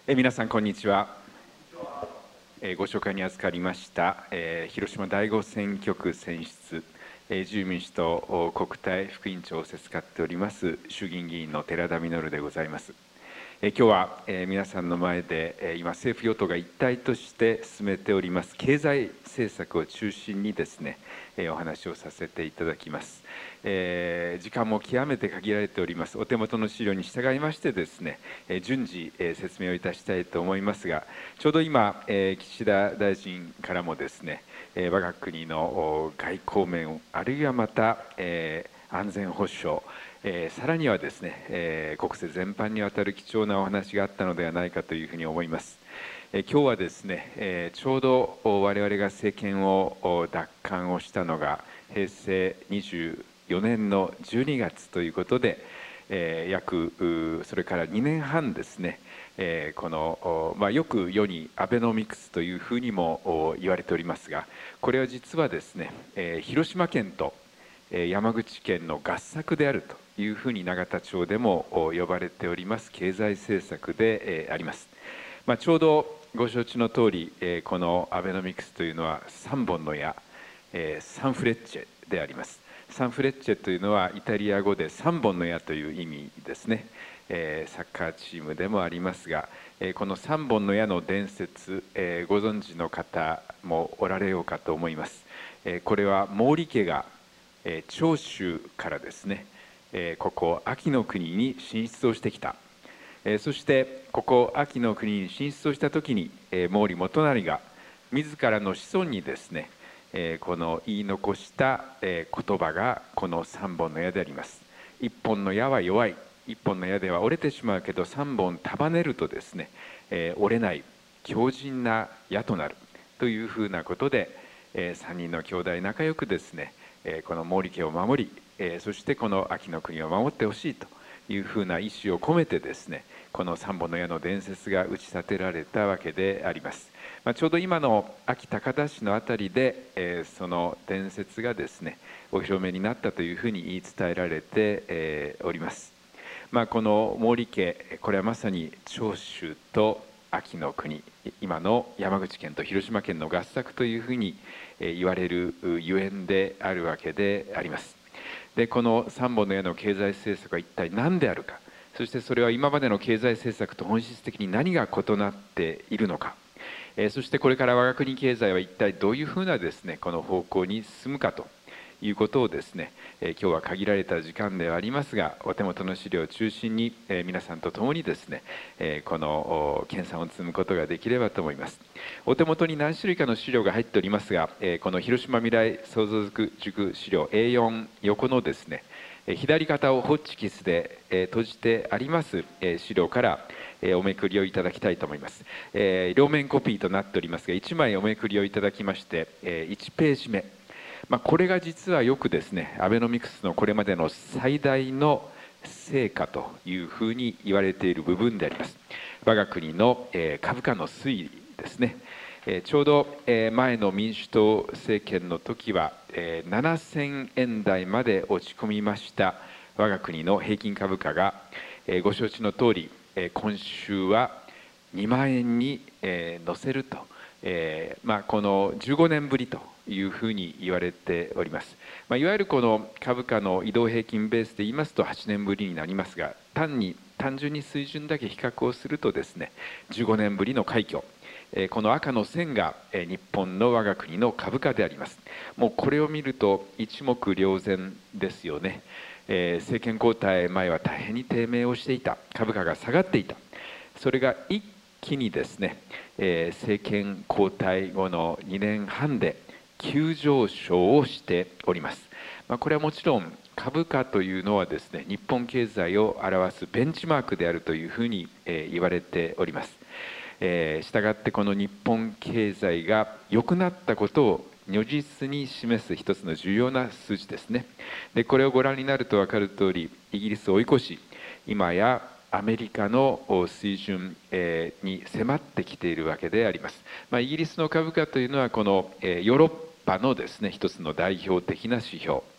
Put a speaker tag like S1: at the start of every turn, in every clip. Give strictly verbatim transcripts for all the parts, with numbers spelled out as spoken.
S1: え皆さんこんにちは。えご紹介に預かりました、えー、広島第五選挙区選出、えー、自由民主党国対副委員長をせつかっております衆議院議員の寺田稔でございます。え今日は、え皆さんの前で、え今政府与党が一体として進めております経済政策を中心にですね、えお話をさせていただきます。えー、時間も極めて限られております。お手元の資料に従いましてですね、え順次、え説明をいたしたいと思いますが、ちょうど今、え岸田大臣からもですね、え我が国の外交面あるいはまた、え安全保障、えー、さらにはですね、えー、国政全般にわたる貴重なお話があったのではないかというふうに思います。えー、今日はですね、えー、ちょうど我々が政権を奪還をしたのが平成にじゅうよねんのじゅうにがつということで、えー、約それからにねんはんですね、えー、この、まあ、よく世にアベノミクスというふうにも言われておりますが、これは実はですね、えー、広島県と山口県の合作であるというふうに永田町でも呼ばれております経済政策であります。まあ、ちょうどご承知の通り、このアベノミクスというのはさんぼんの矢、サンフレッチェであります。サンフレッチェというのはイタリア語でさんぼんの矢という意味ですね。サッカーチームでもありますが、このさんぼんの矢の伝説、ご存知の方もおられようかと思います。これは毛利家が長州からですね、ここ安芸国に進出をしてきた。そしてここ安芸国に進出をした時に毛利元就が自らの子孫にですね、この言い残した言葉がこのさんぼんの矢であります。いっぽんの矢は弱い、いっぽんの矢では折れてしまうけどさんぼん束ねるとですね、折れない強靭な矢となるというふうなことで、さんにんの兄弟仲良くですね、この毛利家を守り、そしてこの安芸国を守ってほしいというふうな意思を込めてですね、このさんぼんの矢の伝説が打ち立てられたわけであります。まあ、ちょうど今の安芸高田市のあたりで、えー、その伝説がですねお披露目になったというふうに言い伝えられて、えー、おります。まあ、この毛利家、これはまさに長州と安芸国、今の山口県と広島県の合作というふうに言われるゆえんであるわけであります。でこのさんぼんの矢の経済政策は一体何であるか、そしてそれは今までの経済政策と本質的に何が異なっているのか、そしてこれから我が国経済は一体どういうふうなですねこの方向に進むかということをですね、今日は限られた時間ではありますが、お手元の資料を中心に皆さんと共にですね、この研鑽を積むことができればと思います。お手元に何種類かの資料が入っておりますが、この広島未来創造塾資料 エーよん 横のですね、左肩をホッチキスで閉じてあります資料からおめくりをいただきたいと思います。両面コピーとなっておりますが、いちまいおめくりをいただきまして、いちページ目、まあ、これが実はよくですねアベノミクスのこれまでの最大の成果というふうに言われている部分であります。我が国の株価の推移ですね。ちょうど前の民主党政権の時はななせんえん台まで落ち込みました我が国の平均株価が、ご承知の通り今週はにまんえんに乗せると、えーまあ、このじゅうごねんぶりというふうに言われております。まあ、いわゆるこの株価の移動平均ベースで言いますとはちねんぶりになりますが、単に単純に水準だけ比較をするとですねじゅうごねんぶりの快挙、この赤の線が日本の我が国の株価であります。もうこれを見ると一目瞭然ですよね。えー、政権交代前は大変に低迷をしていた、株価が下がっていた、それが一気にですね、えー、政権交代後のにねんはんで急上昇をしております。まあ、これはもちろん株価というのはですね日本経済を表すベンチマークであるというふうに、えー、言われております。えー、したがってこの日本経済が良くなったことを如実に示す一つの重要な数字ですね。でこれをご覧になると分かる通り、イギリスを追い越し今やアメリカの水準に迫ってきているわけであります。まあ、イギリスの株価というのはこのヨーロッパのですね一つの代表的な指標、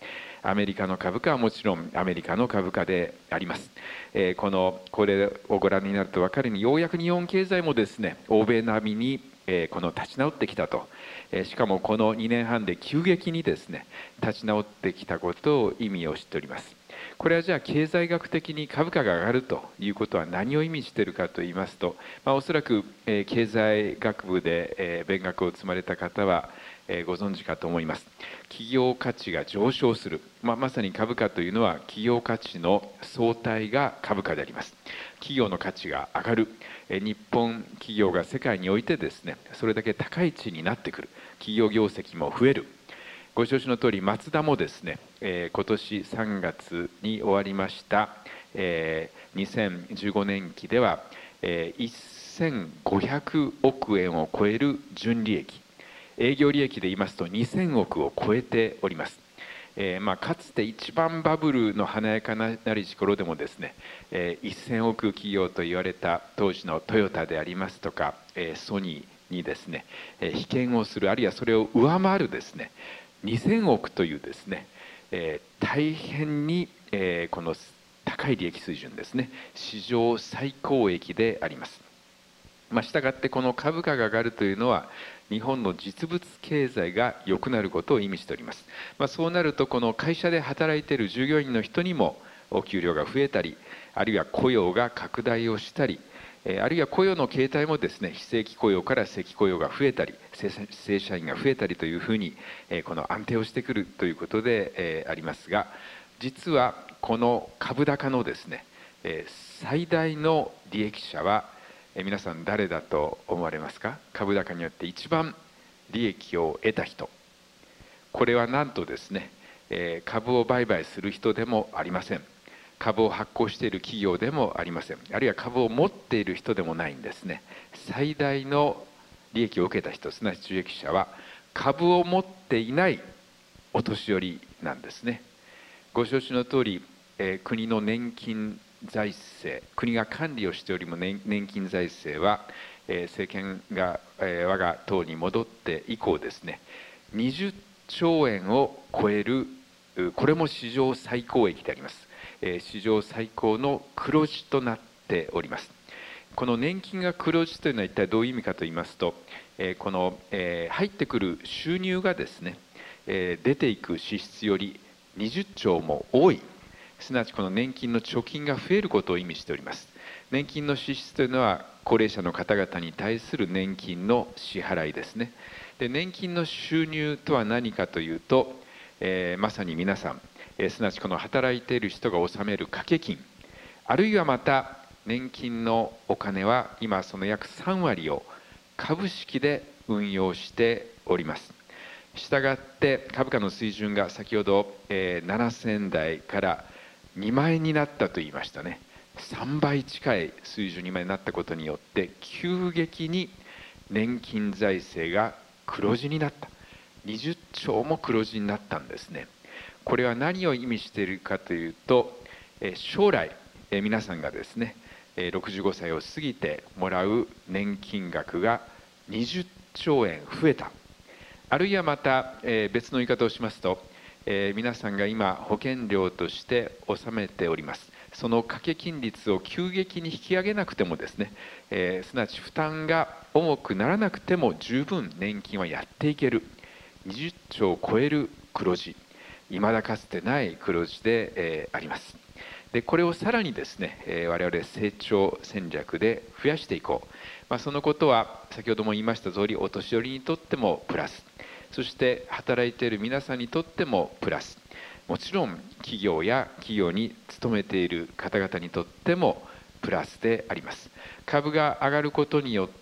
S1: アメリカの株価はもちろんアメリカの株価であります。えー、このこれをご覧になると分かるように、ようやく日本経済もですね、欧米並みにえー、この立ち直ってきたと、えー、しかもこのにねんはんで急激にですね立ち直ってきたことを意味をしております。これはじゃあ経済学的に株価が上がるということは何を意味しているかといいますと、まあ、おそらく、えー、経済学部で、えー、勉学を積まれた方は、えー、ご存知かと思います。企業価値が上昇する、まあ、まさに株価というのは企業価値の総体が株価であります。企業の価値が上がる、日本企業が世界においてですねそれだけ高い位置になってくる、企業業績も増える。ご承知の通りマツダもですね、えー、今年さんがつに終わりました、えー、にせんじゅうごねんきでは、えー、せんごひゃくおくえんを超える純利益、営業利益で言いますとにせんおくを超えております。えーまあ、かつて一番バブルの華やかなりし頃でもですね、えー、せんおく企業と言われた当時のトヨタでありますとか、えー、ソニーにですね、えー、比肩をする、あるいはそれを上回るですねにせんおくというですね、えー、大変に、えー、この高い利益水準ですね、史上最高益であります。まあ、したがってこの株価が上がるというのは日本の実物経済が良くなることを意味しております。まあ、そうなるとこの会社で働いている従業員の人にもお給料が増えたり、あるいは雇用が拡大をしたり、あるいは雇用の形態もですね非正規雇用から正規雇用が増えたり、正社員が増えたりというふうにこの安定をしてくるということでありますが、実はこの株高のですね最大の利益者は皆さん誰だと思われますか？株高によって一番利益を得た人、これはなんとですね株を売買する人でもありません。株を発行している企業でもありません。あるいは株を持っている人でもないんですね。最大の利益を受けた人、すなわち受益者は株を持っていないお年寄りなんですね。ご承知の通り、えー、国の年金財政、国が管理をしておりも年金財政は、えー、政権が、えー、我が党に戻って以降ですねにじゅっちょうえんを超える、これも史上最高益であります。えー、史上最高の黒字となっております。この年金が黒字というのは一体どういう意味かと言いますと、えー、この、えー、入ってくる収入がですね、えー、出ていく支出よりにじゅっちょうも多い、すなわちこの年金の貯金が増えることを意味しております。年金の支出というのは高齢者の方々に対する年金の支払いですね。で、年金の収入とは何かというと、えー、まさに皆さん、えー、すなわちこの働いている人が納める掛け金、あるいはまた年金のお金は今その約さんわりを株式で運用しております。したがって株価の水準が先ほど、えー、ななせんだいからにまんえんになったと言いましたね。さんばい近い水準にまでなったことによって急激に年金財政が黒字になった、にじゅっちょうも黒字になったんですね。これは何を意味しているかというと、将来皆さんがですねろくじゅうごさいを過ぎてもらう年金額がにじゅっちょうえん増えた、あるいはまた別の言い方をしますと、皆さんが今保険料として納めておりますその掛け金率を急激に引き上げなくてもですね、えー、すなわち負担が重くならなくても十分年金はやっていける、にじゅっちょうを超える黒字、いまだかつてない黒字で、えー、あります。でこれをさらにですね、えー、我々成長戦略で増やしていこう、まあ、そのことは先ほども言いました通りお年寄りにとってもプラス、そして働いている皆さんにとってもプラス、もちろん企業や企業に勤めている方々にとってもプラスであります。株が上がることによって、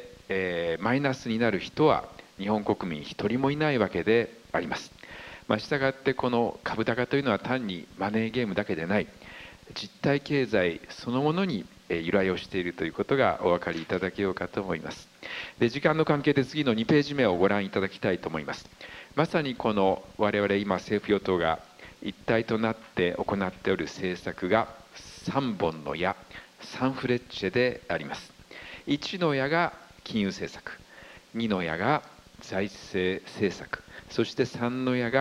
S1: えー、マイナスになる人は日本国民一人もいないわけであります。まあ、したがってこの株高というのは単にマネーゲームだけでない、実体経済そのものに由来をしているということがお分かりいただけようかと思います。で時間の関係で次のにページ目をご覧いただきたいと思います。まさにこの我々今政府与党が一体となって行っておる政策がさんぼんの矢、サンフレッチェであります。いちの矢が金融政策、にの矢が財政政策、そしてさんの矢が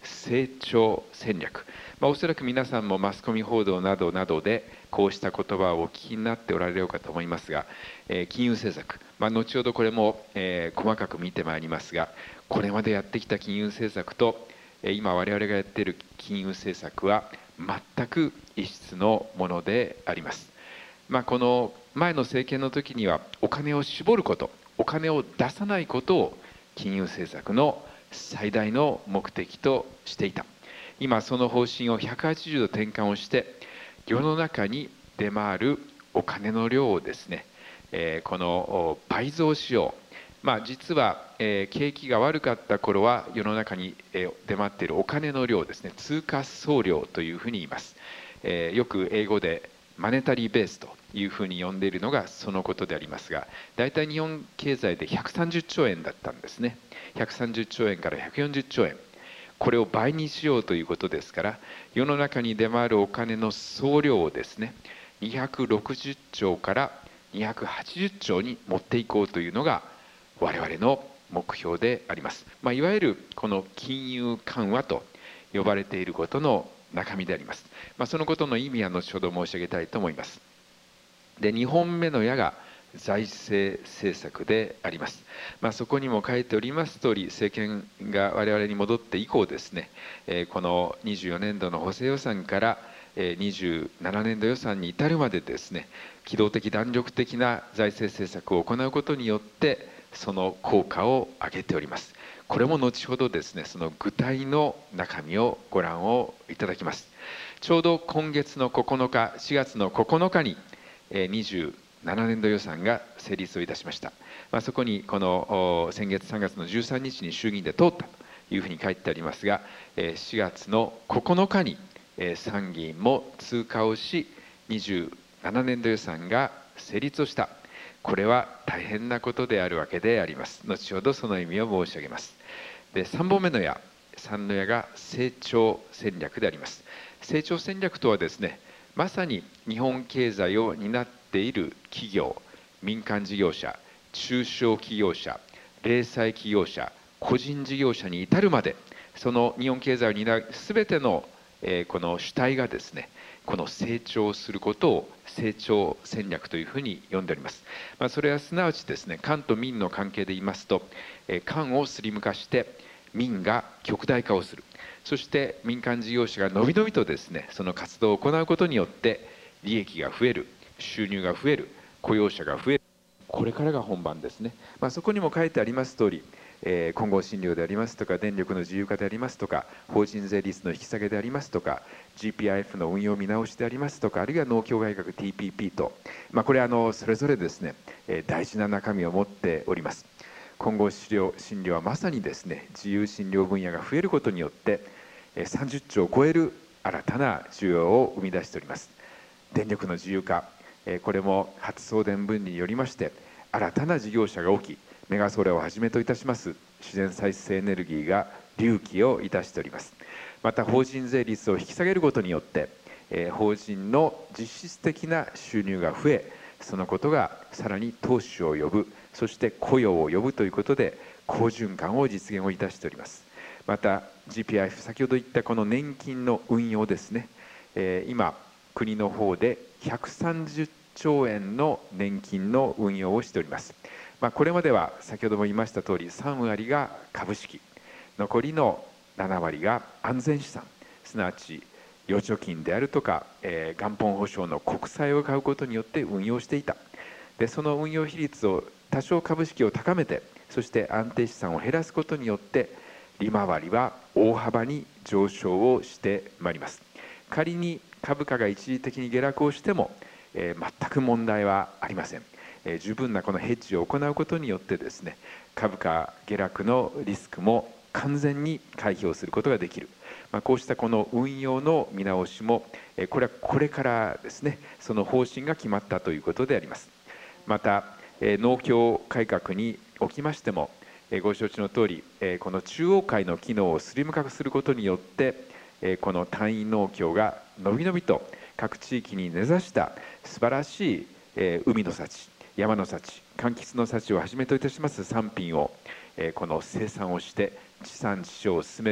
S1: 成長戦略、まあ、おそらく皆さんもマスコミ報道などなどでこうした言葉をお聞きになっておられようかと思いますが、えー、金融政策、まあ、後ほどこれも、えー、細かく見てまいりますが、これまでやってきた金融政策と、えー、今我々がやっている金融政策は全く異質のものであります。まあ、この前の政権の時にはお金を絞ること、お金を出さないことを金融政策の最大の目的としていた。今その方針をひゃくはちじゅうど転換をして、世の中に出回るお金の量をですね、えー、この倍増しよう。まあ、実は、えー、景気が悪かった頃は世の中に、えー、出回っているお金の量ですね、通貨総量というふうに言います。えー、よく英語でマネタリーベースというふうに呼んでいるのがそのことでありますが、大体日本経済でひゃくさんじゅっちょうえんだったんですね。ひゃくさんじゅっちょうえんからひゃくよんじゅっちょうえん、これを倍にしようということですから、世の中に出回るお金の総量をですね、にひゃくろくじゅっちょうからにひゃくはちじゅっちょうに持っていこうというのが我々の目標であります。まあ、いわゆるこの金融緩和と呼ばれていることの中身であります。まあ、そのことの意味は後ほど申し上げたいと思います。で、にほんめの矢が財政政策であります。まあ、そこにも書いております通り、政権が我々に戻って以降ですね、このにじゅうよねんどの補正予算からにじゅうななねんど予算に至るまでですね、機動的弾力的な財政政策を行うことによってその効果を上げております。これも後ほどですね、その具体の中身をご覧をいただきます。ちょうど今月のここのか、しがつのここのかににじゅうななねんど予算が成立をいたしました。まあ、そこにこの先月さんがつのじゅうさんにちに衆議院で通ったというふうに書いてありますが、しがつのここのかに参議院も通過をし、にじゅうななねんど予算が成立をした。これは大変なことであるわけであります。後ほどその意味を申し上げます。で、さんぼんめの矢、さんの矢が成長戦略であります。成長戦略とはですね、まさに日本経済を担っている企業、民間事業者、中小企業者、零細企業者、個人事業者に至るまで、その日本経済を担うすべての、えー、この主体がですね、この成長することを成長戦略というふうに呼んでおります。まあ、それはすなわちですね、官と民の関係で言いますと、えー、官をスリム化して民が極大化をする。そして民間事業者がのびのびとですね、その活動を行うことによって利益が増える、収入が増える、雇用者が増える。これからが本番ですね。まあ、そこにも書いてあります通り、えー、混合診療でありますとか、電力の自由化でありますとか、法人税率の引き下げでありますとか、 ジーピーアイエフ の運用見直しでありますとか、あるいは農協改革 ティーピーピー と、まあ、これあのそれぞれですね、えー、大事な中身を持っております。混合診療、診療はまさにですね、自由診療分野が増えることによってさんじゅっちょうを超える新たな需要を生み出しております。電力の自由化、これも発送電分離によりまして新たな事業者が起き、メガソーラーをはじめといたします自然再生エネルギーが隆起をいたしております。また法人税率を引き下げることによって法人の実質的な収入が増え、そのことがさらに投資を呼ぶ、そして雇用を呼ぶということで好循環を実現をいたしております。また ジーピーアイエフ、 先ほど言ったこの年金の運用ですね、今国の方でひゃくさんじゅっちょうえんの年金の運用をしております。まあ、これまでは先ほども言いました通りさんわりが株式、残りのななわりが安全資産、すなわち預貯金であるとか、えー、元本保証の国債を買うことによって運用していた。で、その運用比率を多少株式を高めて、そして安定資産を減らすことによって利回りは大幅に上昇をしてまいります。仮に株価が一時的に下落をしても、えー、全く問題はありません。えー、十分なこのヘッジを行うことによってですね、株価下落のリスクも完全に回避をすることができる。まあ、こうしたこの運用の見直しも、えー、これはこれからですね、その方針が決まったということであります。また、えー、農協改革におきましても、えー、ご承知の通り、えー、この中央会の機能をスリム化することによって、えー、この単位農協がのびのびと各地域に根ざした素晴らしい、えー、海の幸、山の幸、柑橘の幸をはじめといたします産品を、えー、この生産をして地産地消を進める、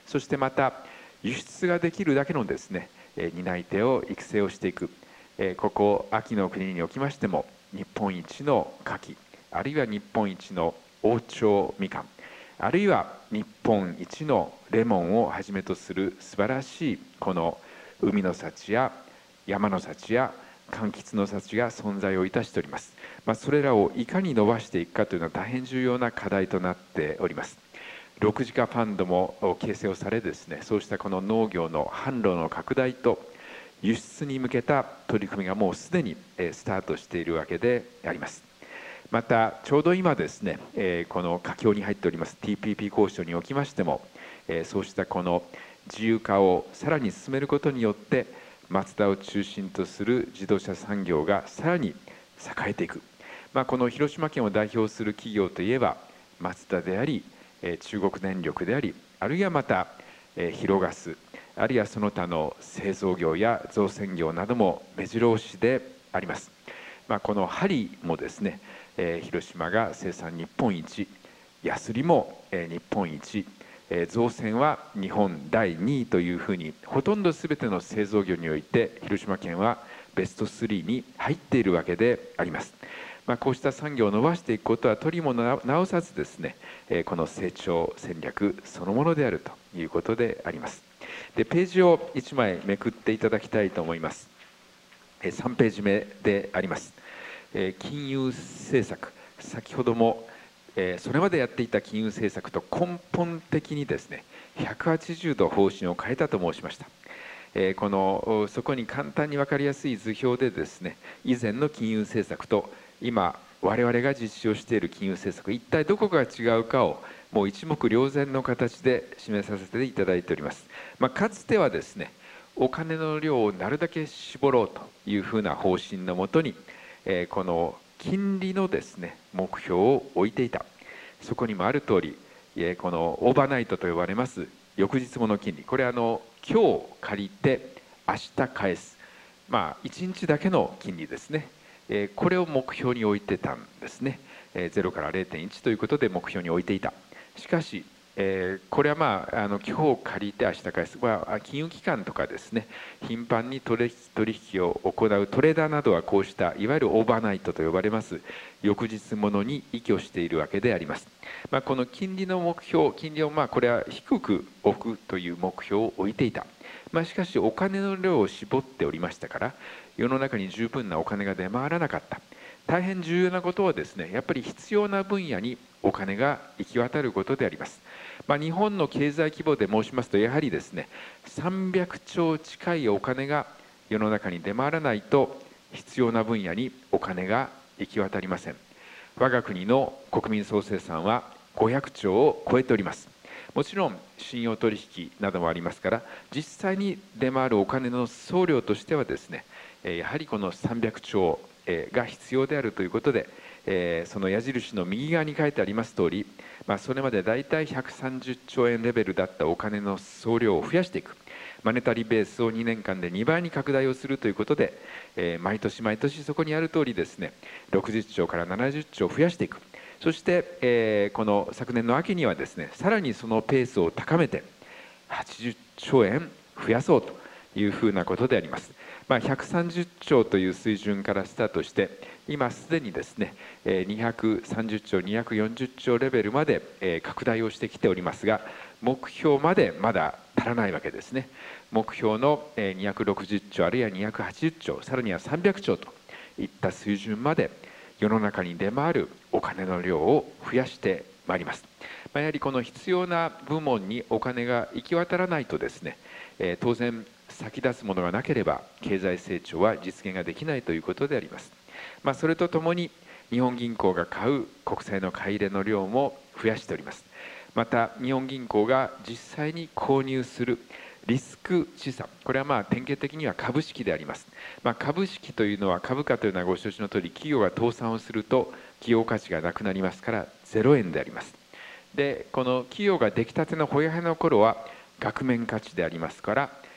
S1: そしてまた輸出ができるだけのですね担い手を育成をしていく。ここ秋の国におきましても日本一の牡蠣、あるいは日本一の王朝みかん、あるいは日本一のレモンをはじめとする素晴らしいこの海の幸や山の幸や柑橘の幸が存在をいたしております。まあ、それらをいかに伸ばしていくかというのは大変重要な課題となっております。六次化ファンドも形成をされですね、そうしたこの農業の販路の拡大と輸出に向けた取り組みがもうすでにスタートしているわけであります。またちょうど今ですね、この佳境に入っております ティーピーピー 交渉におきましても、そうしたこの自由化をさらに進めることによってマツダを中心とする自動車産業がさらに栄えていく、まあ、この広島県を代表する企業といえばマツダであり、中国電力であり、あるいはまたヒロガス、あるいはその他の製造業や造船業なども目白押しであります。まあ、この針もですね、広島が生産日本一、ヤスリも日本一、造船は日本だいにいというふうにほとんど全ての製造業において広島県はベストスリーに入っているわけであります。まあ、こうした産業を伸ばしていくことは取りも直さずですね、この成長戦略そのものであるということであります。でページをいちまいめくっていただきたいと思います。さんページ目であります。金融政策、先ほどもそれまでやっていた金融政策と根本的にですねひゃくはちじゅうど方針を変えたと申しました。このそこに簡単に分かりやすい図表でですね、以前の金融政策と今我々が実施をしている金融政策、一体どこが違うかをもう一目瞭然の形で示させていただいております。まあ、かつてはですね、お金の量をなるだけ絞ろうというふうな方針のもとに、この金利のですね目標を置いていた。そこにもある通り、このオーバーナイトと呼ばれます翌日もの金利、これはあの今日借りて明日返す、まあいちにちだけの金利ですね、これを目標に置いてたんですね。ゼロから ゼロてんいち ということで目標に置いていた。しかしえー、これはまああの今日借りて明日返す、まあ、金融機関とかですね、頻繁に取引を行うトレーダーなどはこうしたいわゆるオーバーナイトと呼ばれます翌日ものに依拠しているわけであります。まあ、この金利の目標、金利をまあこれは低く置くという目標を置いていた。まあ、しかしお金の量を絞っておりましたから世の中に十分なお金が出回らなかった。大変重要なことはですね、やっぱり必要な分野にお金が行き渡ることであります。まあ、日本の経済規模で申しますとやはりですね、さんびゃくちょう近いお金が世の中に出回らないと必要な分野にお金が行き渡りません。我が国の国民総生産はごひゃくちょうを超えております。もちろん信用取引などもありますから、実際に出回るお金の総量としてはですね、やはりこのさんびゃくちょうが必要であるということで、その矢印の右側に書いてあります通り、まあ、それまでだいたいひゃくさんじゅっちょうえんレベルだったお金の総量を増やしていく、マネタリーベースをにねんかんでにばいに拡大をするということで、毎年毎年そこにある通りですね、ろくじゅっちょうからななじゅっちょう増やしていく。そして、えー、この昨年の秋にはですね、さらにそのペースを高めてはちじゅっちょうえん増やそうというふうなことであります。まあ、ひゃくさんじゅっちょうという水準からスタートして今すでにですねにひゃくさんじゅっちょうにひゃくよんじゅっちょうレベルまで拡大をしてきておりますが、目標までまだ足らないわけですね。目標のにひゃくろくじゅっちょうあるいはにひゃくはちじゅっちょう、さらにはさんびゃくちょうといった水準まで世の中に出回るお金の量を増やしてまいります。やはりこの必要な部門にお金が行き渡らないとですね、当然先立つものがなければ経済成長は実現ができないということであります。まあ、それとともに日本銀行が買う国債の買い入れの量も増やしております。また日本銀行が実際に購入するリスク資産、これはまあ典型的には株式であります。まあ、株式というのは、株価というのはご承知の通り、企業が倒産をすると企業価値がなくなりますからゼロえんであります。でこの企業が出来たてのほやほやの頃は額面価値でありますから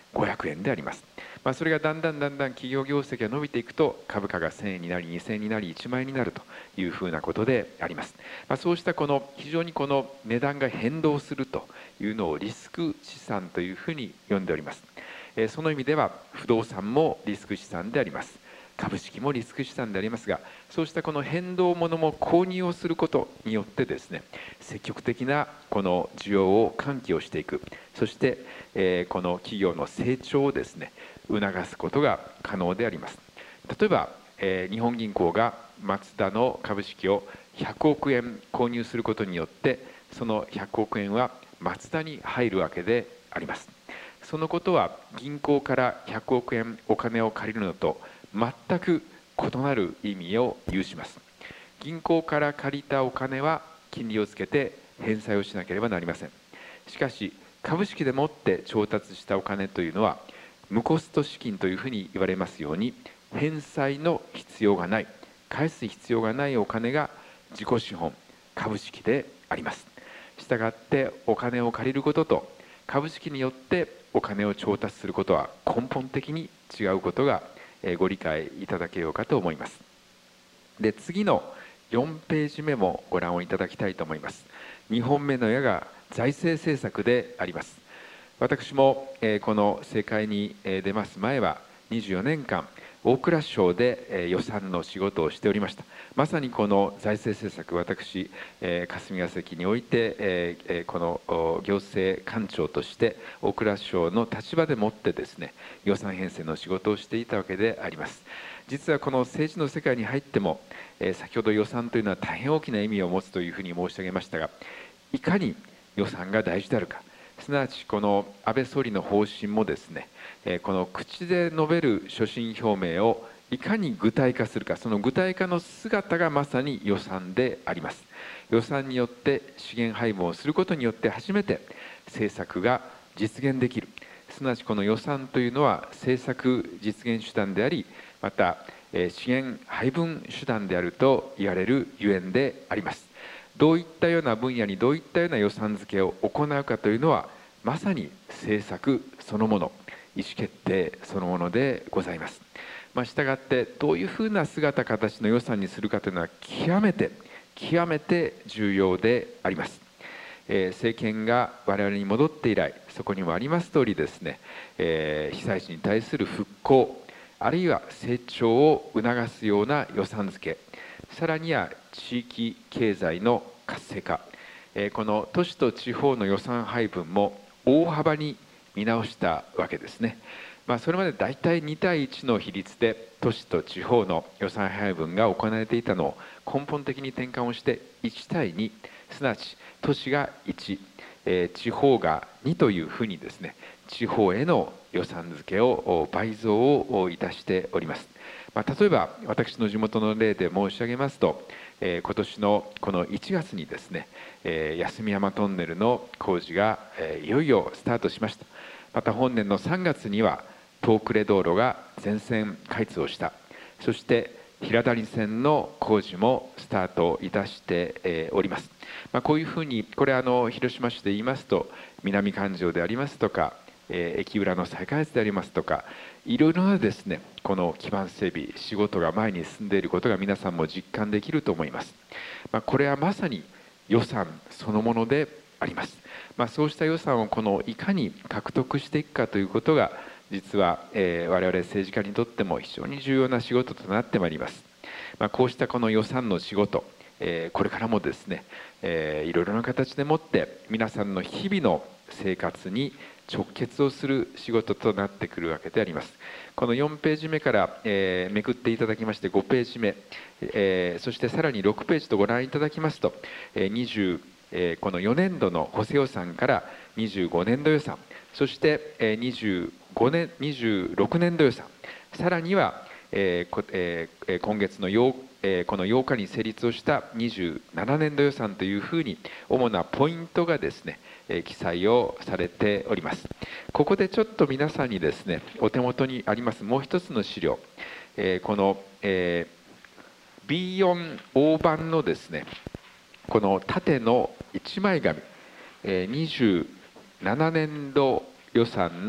S1: ごひゃくえんであります。まあ、それがだんだんだんだん企業業績が伸びていくと株価がせんえんになりにせんえんになりいちまんえんになるというふうなことであります。まあ、そうしたこの非常にこの値段が変動するというのをリスク資産というふうに呼んでおります。その意味では不動産もリスク資産であります。株式もリスク資産でありますが、そうしたこの変動ものも購入をすることによってですね、積極的なこの需要を喚起をしていく、そして、えー、この企業の成長をですね促すことが可能であります。例えば、えー、日本銀行がマツダの株式をひゃくおくえん購入することによって、そのひゃくおくえんはマツダに入るわけであります。そのことは銀行からひゃくおくえんお金を借りるのと全く異なる意味を有します。銀行から借りたお金は金利をつけて返済をしなければなりません。しかし株式でもって調達したお金というのは無コスト資金というふうに言われますように、返済の必要がない、返す必要がないお金が自己資本株式であります。したがってお金を借りることと株式によってお金を調達することは根本的に違うことがご理解いただけようかと思います。で、次のよんページ目もご覧をいただきたいと思います。にほんめの矢が財政政策であります。私もこの政界に出ます前はにじゅうよねんかん大蔵省で予算の仕事をしておりました。まさにこの財政政策、私霞が関においてこの行政官庁として大蔵省の立場でもってですね、予算編成の仕事をしていたわけであります。実はこの政治の世界に入っても、先ほど予算というのは大変大きな意味を持つというふうに申し上げましたが、いかに予算が大事であるか、すなわちこの安倍総理の方針もですね、この口で述べる所信表明をいかに具体化するか、その具体化の姿がまさに予算であります。予算によって資源配分をすることによって初めて政策が実現できる。すなわちこの予算というのは政策実現手段であり、また資源配分手段であると言われるゆえんであります。どういったような分野にどういったような予算付けを行うかというのはまさに政策そのもの、意思決定そのものでございます。まあ、したがってどういうふうな姿形の予算にするかというのは極めて極めて重要であります。えー、政権が我々に戻って以来、そこにもあります通りですね、えー、被災地に対する復興、あるいは成長を促すような予算付け、さらには地域経済の活性化、えー、この都市と地方の予算配分も大幅に見直したわけですね。まあ、それまで大体にたいいちの比率で都市と地方の予算配分が行われていたのを根本的に転換をしていちたいに、すなわち都市がいち、えー、地方がにというふうにですね、地方への予算付けを倍増をいたしております。まあ、例えば私の地元の例で申し上げますと、えー、今年のこのいちがつにですね、えー、休山トンネルの工事が、えー、いよいよスタートしました。また本年のさんがつには東呉道路が全線開通をした。そして平谷線の工事もスタートいたしております。まあ、こういうふうに、これあの広島市で言いますと南環状でありますとか、えー、駅裏の再開発でありますとか、いろいろなですね、この基盤整備仕事が前に進んでいることが皆さんも実感できると思います。まあ、これはまさに予算そのものであります。まあ、そうした予算をこのいかに獲得していくかということが実は、えー、我々政治家にとっても非常に重要な仕事となってまいります。まあ、こうしたこの予算の仕事、えー、これからもですね、えー、いろいろな形でもって皆さんの日々の生活に直結をする仕事となってくるわけであります。このよんページ目から、えー、めくっていただきましてごページめ、えー、そしてさらにろくページとご覧いただきますと、えー、にじゅう、えー、このよねんどの補正予算からにじゅうごねんど予算、そして、えー、にじゅうごねんにじゅうろくねんど予算、さらには、えーえー、今月のようえー、このようかに成立をしたにじゅうななねんど予算というふうに主なポイントがですね、えー、記載をされております。ここでちょっと皆さんにですね、お手元にありますもう一つの資料、えー、この、えー、ビーよん 大判のですね、この縦のいちまい紙、えー、にじゅうななねんど予算の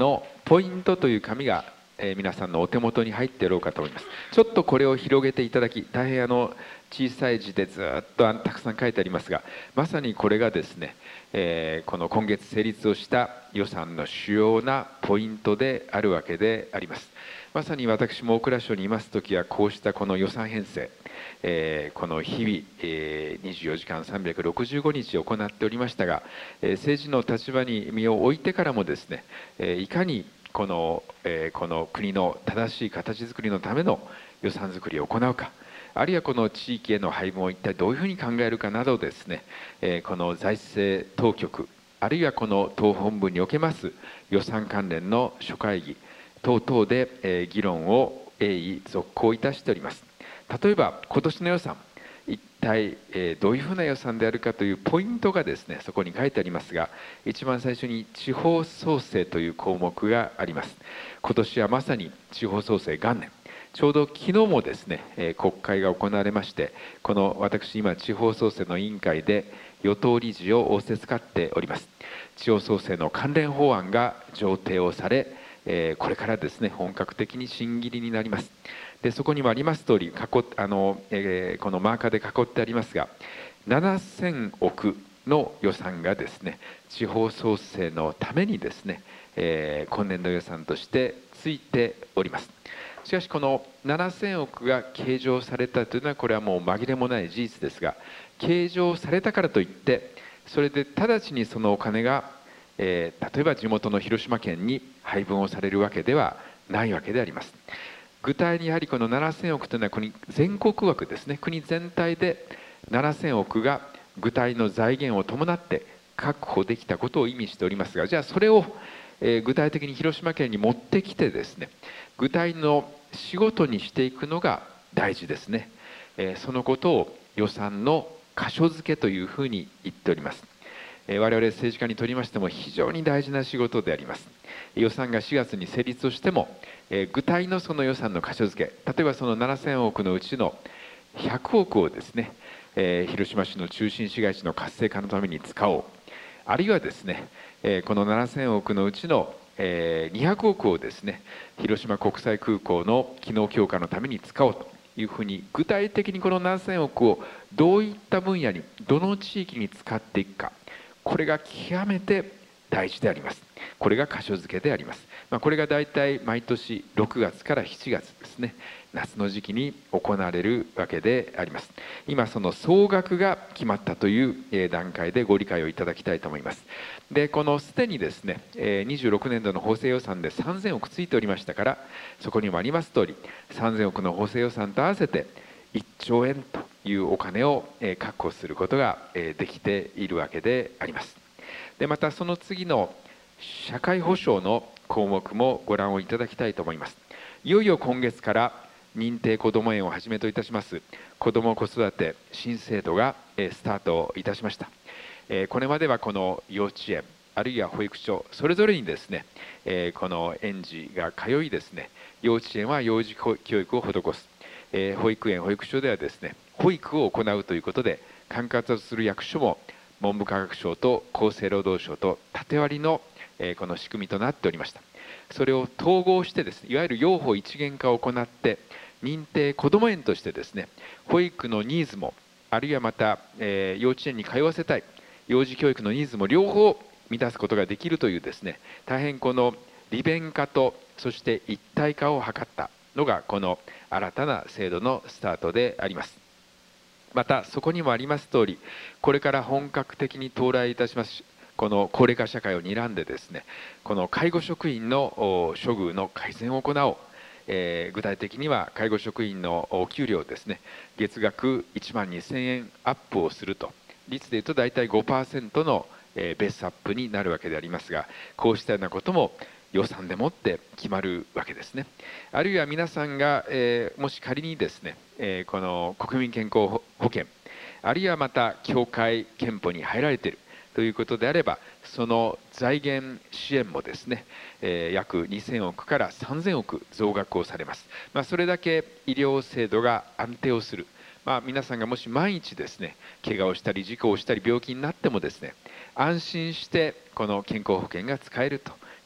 S1: ポイントという紙が、えー皆さんのお手元に入っていろうかと思います。ちょっとこれを広げていただき、大変あの小さい字でずっとあのたくさん書いてありますが、まさにこれがですね、えーこの今月成立をした予算の主要なポイントであるわけであります。まさに私も大蔵省にいますときは、こうしたこの予算編成、えーこの日々、えーにじゅうよじかんさんびゃくろくじゅうごにち行っておりましたが、えー政治の立場に身を置いてからもですね、えーいかにこの、えーこの国の正しい形づくりのための予算づくりを行うか、あるいはこの地域への配分を一体どういうふうに考えるかなどですね、えーこの財政当局、あるいはこの党本部におけます予算関連の諸会議等々で、えー議論を鋭意続行いたしております。例えば今年の予算、一体、えーどういうふうな予算であるかというポイントがですね、そこに書いてありますが、一番最初に地方創生という項目があります。今年はまさに地方創生元年、ちょうど昨日もですね、えー国会が行われまして、この私今地方創生の委員会で与党理事を仰せつかっております。地方創生の関連法案が上呈をされ、えーこれからですね、本格的に審議入りになります。でそこにもあります通り、囲っあの、えーこのマーカーで囲ってありますが、ななせんおくの予算がですね、地方創生のためにですね、えー今年度予算としてついております。しかしこのななせんおくが計上されたというのは、これはもう紛れもない事実ですが、計上されたからといってそれで直ちにそのお金が、えー例えば地元の広島県に配分をされるわけではないわけであります。具体にやはりこのななせんおくというのは国全国枠ですね、国全体でななせんおくが具体の財源を伴って確保できたことを意味しておりますが、じゃあそれを、えー具体的に広島県に持ってきてですね、具体の仕事にしていくのが大事ですね。えーそのことを予算の箇所付けというふうに言っております。えー我々政治家にとりましても非常に大事な仕事であります。予算がしがつに成立をしても、えー具体のその予算の箇所付け、例えばそのななせんおくのうちのひゃくおくをですね、えー広島市の中心市街地の活性化のために使おう、あるいはですね、えーこのななせんおくのうちのえーにひゃくおくをですね、広島国際空港の機能強化のために使おうというふうに、具体的にこのななせんおくをどういった分野に、どの地域に使っていくか、これが極めて大事であります。これが箇所付けであります。まあ、これが大体毎年ろくがつからしちがつですね、夏の時期に行われるわけであります。今その総額が決まったというえー段階でご理解をいただきたいと思います。でこのすでにですね、えーにじゅうろくねんどの補正予算でさんぜんおくついておりましたから、そこにもあります通り、さんぜんおくの補正予算と合わせていっちょうえんというお金をえー確保することがえーできているわけであります。でまたその次の社会保障の項目もご覧をいただきたいと思います。いよいよ今月から認定こども園をはじめといたします子ども子育て新制度がえースタートいたしました。えーこれまではこの幼稚園あるいは保育所それぞれにですね、えーこの園児が通いですね、幼稚園は幼児教育を施す、えー保育園保育所ではですね保育を行うということで、管轄する役所も文部科学省と厚生労働省と縦割りのえーこの仕組みとなっておりました。それを統合してですね、いわゆる幼保一元化を行って認定こども園としてですね、保育のニーズもあるいはまた、えー幼稚園に通わせたい幼児教育のニーズも両方満たすことができるというですね、大変この利便化とそして一体化を図ったのがこの新たな制度のスタートであります。またそこにもあります通り、これから本格的に到来いたしますこの高齢化社会を睨んでですね、この介護職員のお処遇の改善を行おう、えー具体的には介護職員のお給料をですね、月額いちまんにせんえんアップをすると、率でいうと大体 ごパーセント のえーベースアップになるわけでありますが、こうしたようなことも予算でもって決まるわけですね。あるいは皆さんが、えーもし仮にですね、えーこの国民健康保険あるいはまた協会憲法に入られているということであれば、その財源支援もですね、えー約にせんおくからさんぜんおく増額をされます。まあ、それだけ医療制度が安定をする。まあ、皆さんがもし万一ですね、怪我をしたり事故をしたり病気になってもですね、安心してこの健康保険が使えると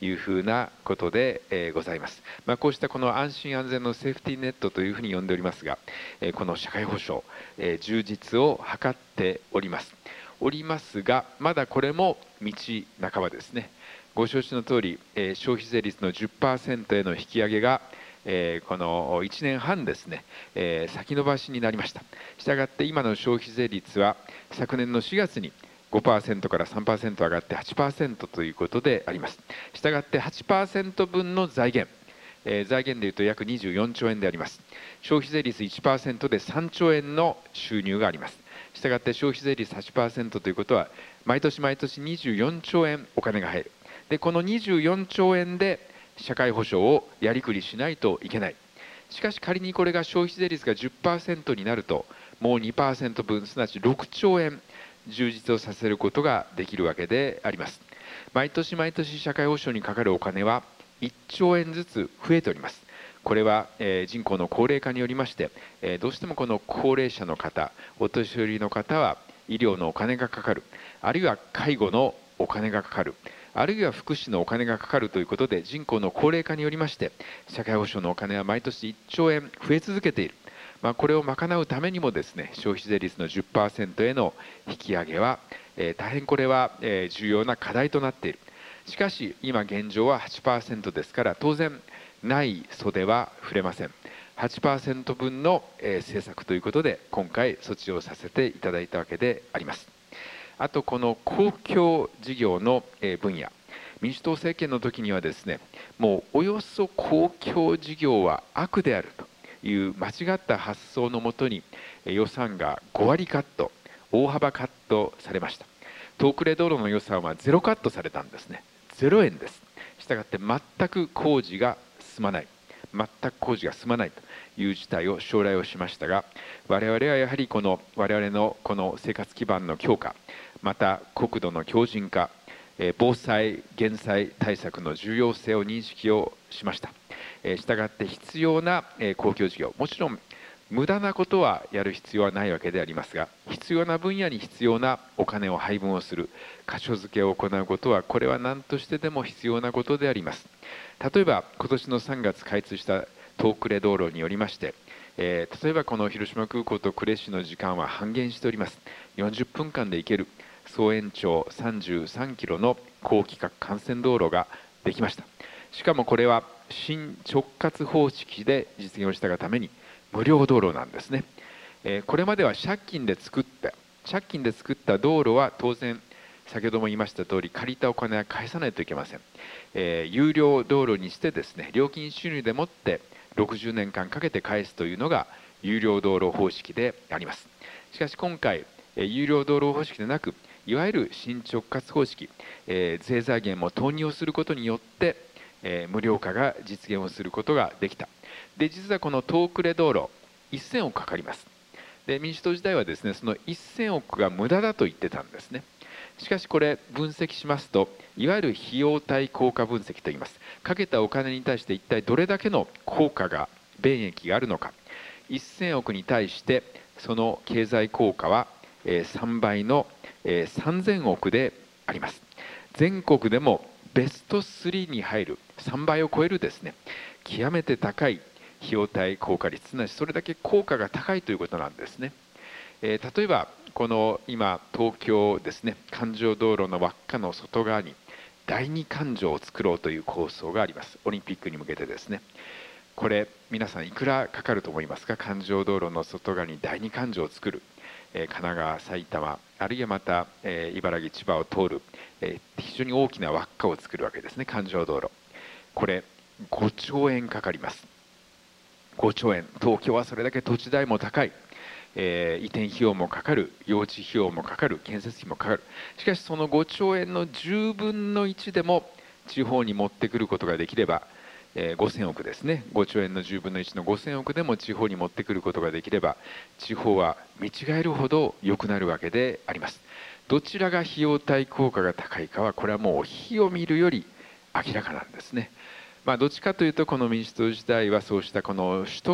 S1: いうふうなことで、えー、ございます。まあ、こうしたこの安心安全のセーフティーネットというふうに呼んでおりますが、えー、この社会保障、えー、充実を図っております。おりますが、まだこれも道半ばですね。ご承知の通り、えー、消費税率の じゅっパーセント への引き上げがえー、このいちねんはんですね、えー、先延ばしになりました。したがって今の消費税率は昨年のしがつに ごパーセント から さんパーセント 上がって はちパーセント ということであります。したがってはちパーセントぶんの財源、えー、財源でいうと約にじゅうよんちょうえんであります。消費税率 いちパーセント でさんちょうえんの収入があります。したがって消費税率 はちパーセント ということは毎年毎年にじゅうよんちょうえんお金が入る。でこのにじゅうよんちょうえんで社会保障をやりくりしないといけない。しかし仮にこれが消費税率が じゅっパーセント になるともう にパーセントぶんすなわちろくちょうえん充実をさせることができるわけであります。毎年毎年社会保障にかかるお金はいっちょうえんずつ増えております。これは、えー、人口の高齢化によりまして、えー、どうしてもこの高齢者の方、お年寄りの方は医療のお金がかかる、あるいは介護のお金がかかる、あるいは福祉のお金がかかるということで人口の高齢化によりまして社会保障のお金は毎年いっちょうえん増え続けている。まあ、これを賄うためにもですね消費税率の じゅっパーセント への引き上げは、えー、大変これは、えー、重要な課題となっている。しかし今現状は はちパーセント ですから当然ない袖は触れません。はちパーセントぶんの、えー、政策ということで今回措置をさせていただいたわけであります。あとこの公共事業の分野、民主党政権の時にはですねもうおよそ公共事業は悪であるという間違った発想のもとに予算がごわりカット、大幅カットされました。東呉道路の予算はゼロカットされたんですね。ゼロえんです。したがって全く工事が進まない、全く工事が進まないという事態を将来をしましたが、我々はやはりこの我々のこの生活基盤の強化、また国土の強靭化、防災・減災対策の重要性を認識をしました。したがって必要な公共事業、もちろん無駄なことはやる必要はないわけでありますが、必要な分野に必要なお金を配分をする、箇所付けを行うことはこれは何としてでも必要なことであります。例えば今年のさんがつ開通した東呉道路によりまして、えー、例えばこの広島空港と呉市の時間は半減しております。よんじゅっぷんかんで行ける総延長さんじゅうさんキロの高規格幹線道路ができました。しかもこれは新直轄方式で実現をしたがために無料道路なんですね。えー、これまでは借金で作った借金で作った道路は当然先ほども言いました通り借りたお金は返さないといけません。えー、有料道路にしてですね料金収入でもってろくじゅうねんかんかけて返すというのが有料道路方式であります。しかし今回、えー、有料道路方式でなくいわゆる新直轄方式、えー、税財源も投入をすることによって、えー、無料化が実現をすることができた。で実はこの東呉道路せんおくかかります。で民主党時代はですねそのせんおくが無駄だと言ってたんですね。しかしこれ分析しますといわゆる費用対効果分析といいます。かけたお金に対して一体どれだけの効果が便益があるのか、せんおくに対してその経済効果はさんばいのさんぜんおくであります。全国でもベストスリーに入るさんばいを超えるですね極めて高い費用対効果率、すなわちそれだけ効果が高いということなんですね。えー、例えばこの今東京ですね環状道路の輪っかの外側にだいに環状を作ろうという構想があります。オリンピックに向けてですね。これ皆さんいくらかかると思いますか。環状道路の外側にだいに環状を作る、えー、神奈川埼玉あるいはまた、えー、茨城千葉を通る、えー、非常に大きな輪っかを作るわけですね。環状道路これごちょうえんかかります。ごちょうえん、東京はそれだけ土地代も高い、えー、移転費用もかかる、用地費用もかかる、建設費もかかる。しかしそのごちょうえんのじゅうぶんのいちでも地方に持ってくることができれば、えー、ごせんおくですね、ごちょうえんのじゅうぶんのいちのごせんおくでも地方に持ってくることができれば地方は見違えるほど良くなるわけであります。どちらが費用対効果が高いかはこれはもう火を見るより明らかなんですね。まあ、どっちかというとこの民主党時代はそうしたこの首都圏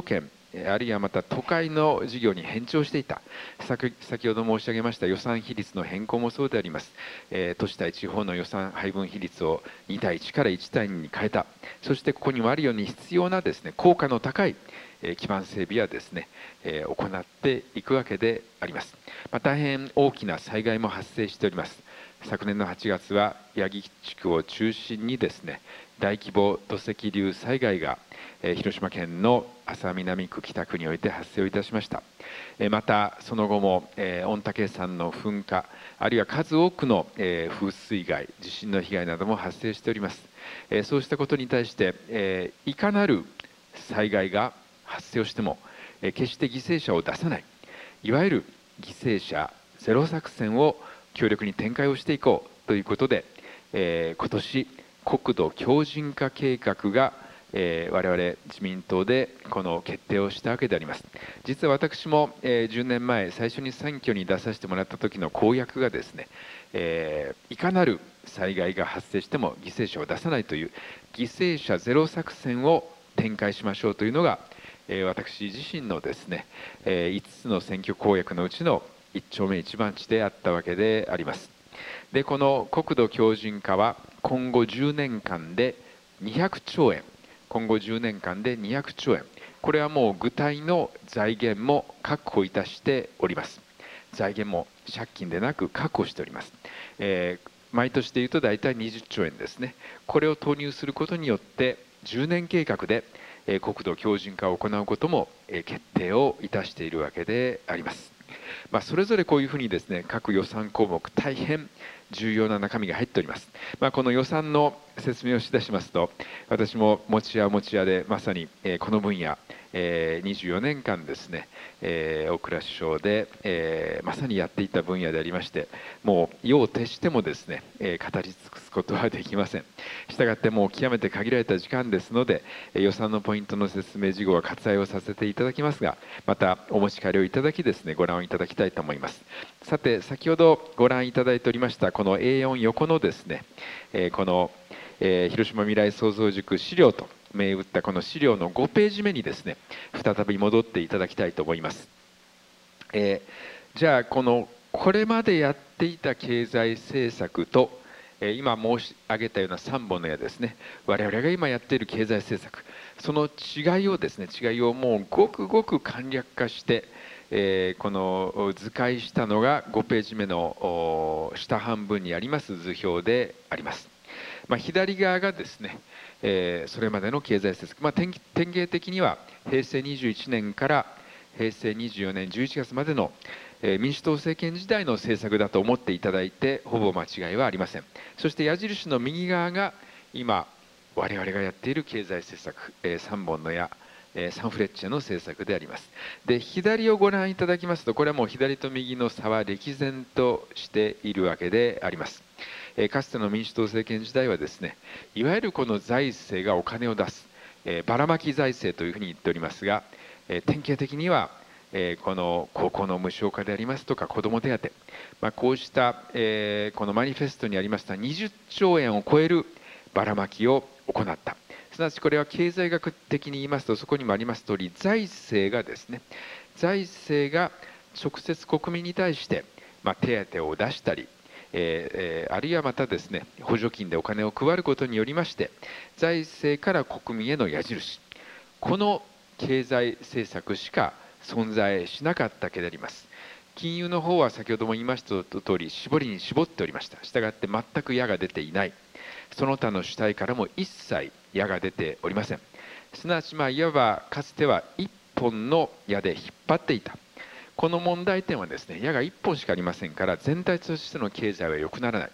S1: あるいはまた都会の事業に偏重していた。先先ほど申し上げました予算比率の変更もそうであります。えー、都市対地方の予算配分比率をに対いちからいち対にに変えた。そしてここにもあるように必要なですね、効果の高い基盤整備はですね、えー、行っていくわけであります。まあ、大変大きな災害も発生しております。昨年のはちがつは八木地区を中心にですね、大規模土石流災害が、えー、広島県の安佐南区北区において発生をいたしました。えー、またその後も、えー、御嶽山の噴火、あるいは数多くの、えー、風水害、地震の被害なども発生しております。えー、そうしたことに対して、えー、いかなる災害が発生をしても、えー、決して犠牲者を出さない、いわゆる犠牲者ゼロ作戦を強力に展開をしていこうということで、えー、今年国土強靭化計画が、えー、我々自民党でこの決定をしたわけであります。実は私も、えー、じゅうねんまえ最初に選挙に出させてもらった時の公約がですね、えー、いかなる災害が発生しても犠牲者を出さないという犠牲者ゼロ作戦を展開しましょうというのが、えー、私自身のですね、えー、いつつの選挙公約のうちの一丁目一番地であったわけであります。でこの国土強靭化は今後じゅうねんかんでにひゃくちょうえん、今後じゅうねんかんでにひゃくちょうえん、これはもう具体の財源も確保いたしております。財源も借金でなく確保しております。えー、毎年でいうと大体にじゅっちょうえんですね。これを投入することによってじゅうねん計画で国土強靭化を行うことも決定をいたしているわけであります。まあ、それぞれこういうふうにですね、各予算項目大変重要な中身が入っております。まあ、この予算の説明をしだしますと、私も持屋持屋でまさにこの分野にじゅうよねんかんですね、大蔵首相でまさにやっていた分野でありまして、もう夜を徹してもですね語り尽くすことはできません。したがってもう極めて限られた時間ですので、予算のポイントの説明事項は割愛をさせていただきますが、またお持ち帰りをいただきですね、ご覧いただきたいと思います。さて、先ほどご覧いただいておりましたこの エーよん 横のですね、この広島未来創造塾資料と銘打ったこの資料のごページ目にですね、再び戻っていただきたいと思います。えー、じゃあこのこれまでやっていた経済政策と今申し上げたようなさんぼんの矢ですね、我々が今やっている経済政策、その違いをですね、違いをもうごくごく簡略化して、えー、この図解したのがごページ目の下半分にあります図表であります。まあ、左側がですね、えー、それまでの経済政策、まあ、典型的には平成にじゅういちねんから平成にじゅうよねんじゅういちがつまでの民主党政権時代の政策だと思っていただいてほぼ間違いはありません。そして矢印の右側が今我々がやっている経済政策、さんぼんの矢、サンフレッチェの政策であります。で左をご覧いただきますと、これはもう左と右の差は歴然としているわけであります。かつての民主党政権時代はですね、いわゆるこの財政がお金を出す、ばらまき財政というふうに言っておりますが、典型的にはこの高校の無償化でありますとか子ども手当、まあ、こうしたこのマニフェストにありましたにじゅっちょうえんを超えるばらまきを行った。すなわちこれは経済学的に言いますと、そこにもあります通り、財政がですね、財政が直接国民に対して、まあ、手当を出したり、えー、あるいはまたですね、補助金でお金を配ることによりまして、財政から国民への矢印、この経済政策しか存在しなかったわけであります。金融の方は先ほども言いました通り、絞りに絞っておりました。したがって全く矢が出ていない。その他の主体からも一切矢が出ておりません。すなわち、まあ、いわばかつては一本の矢で引っ張っていた。この問題点はですね、矢がいっぽんしかありませんから、全体としての経済は良くならない。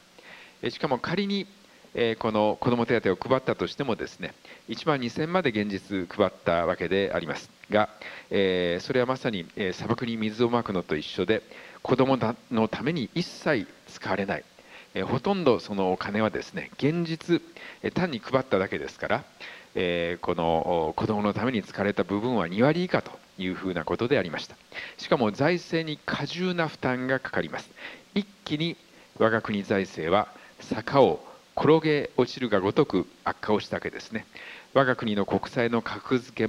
S1: しかも仮にこの子ども手当を配ったとしてもですね、いちまんにせんまで現実配ったわけでありますが、えー、それはまさに砂漠に水をまくのと一緒で、子どものために一切使われない、えー、ほとんどそのお金はですね、現実単に配っただけですから、えー、この子どものために使われた部分はにわり以下というふうなことでありました。しかも財政に過重な負担がかかります。一気に我が国財政は坂を転げ落ちるがごとく悪化をしたわけですね。我が国の国債の格付けも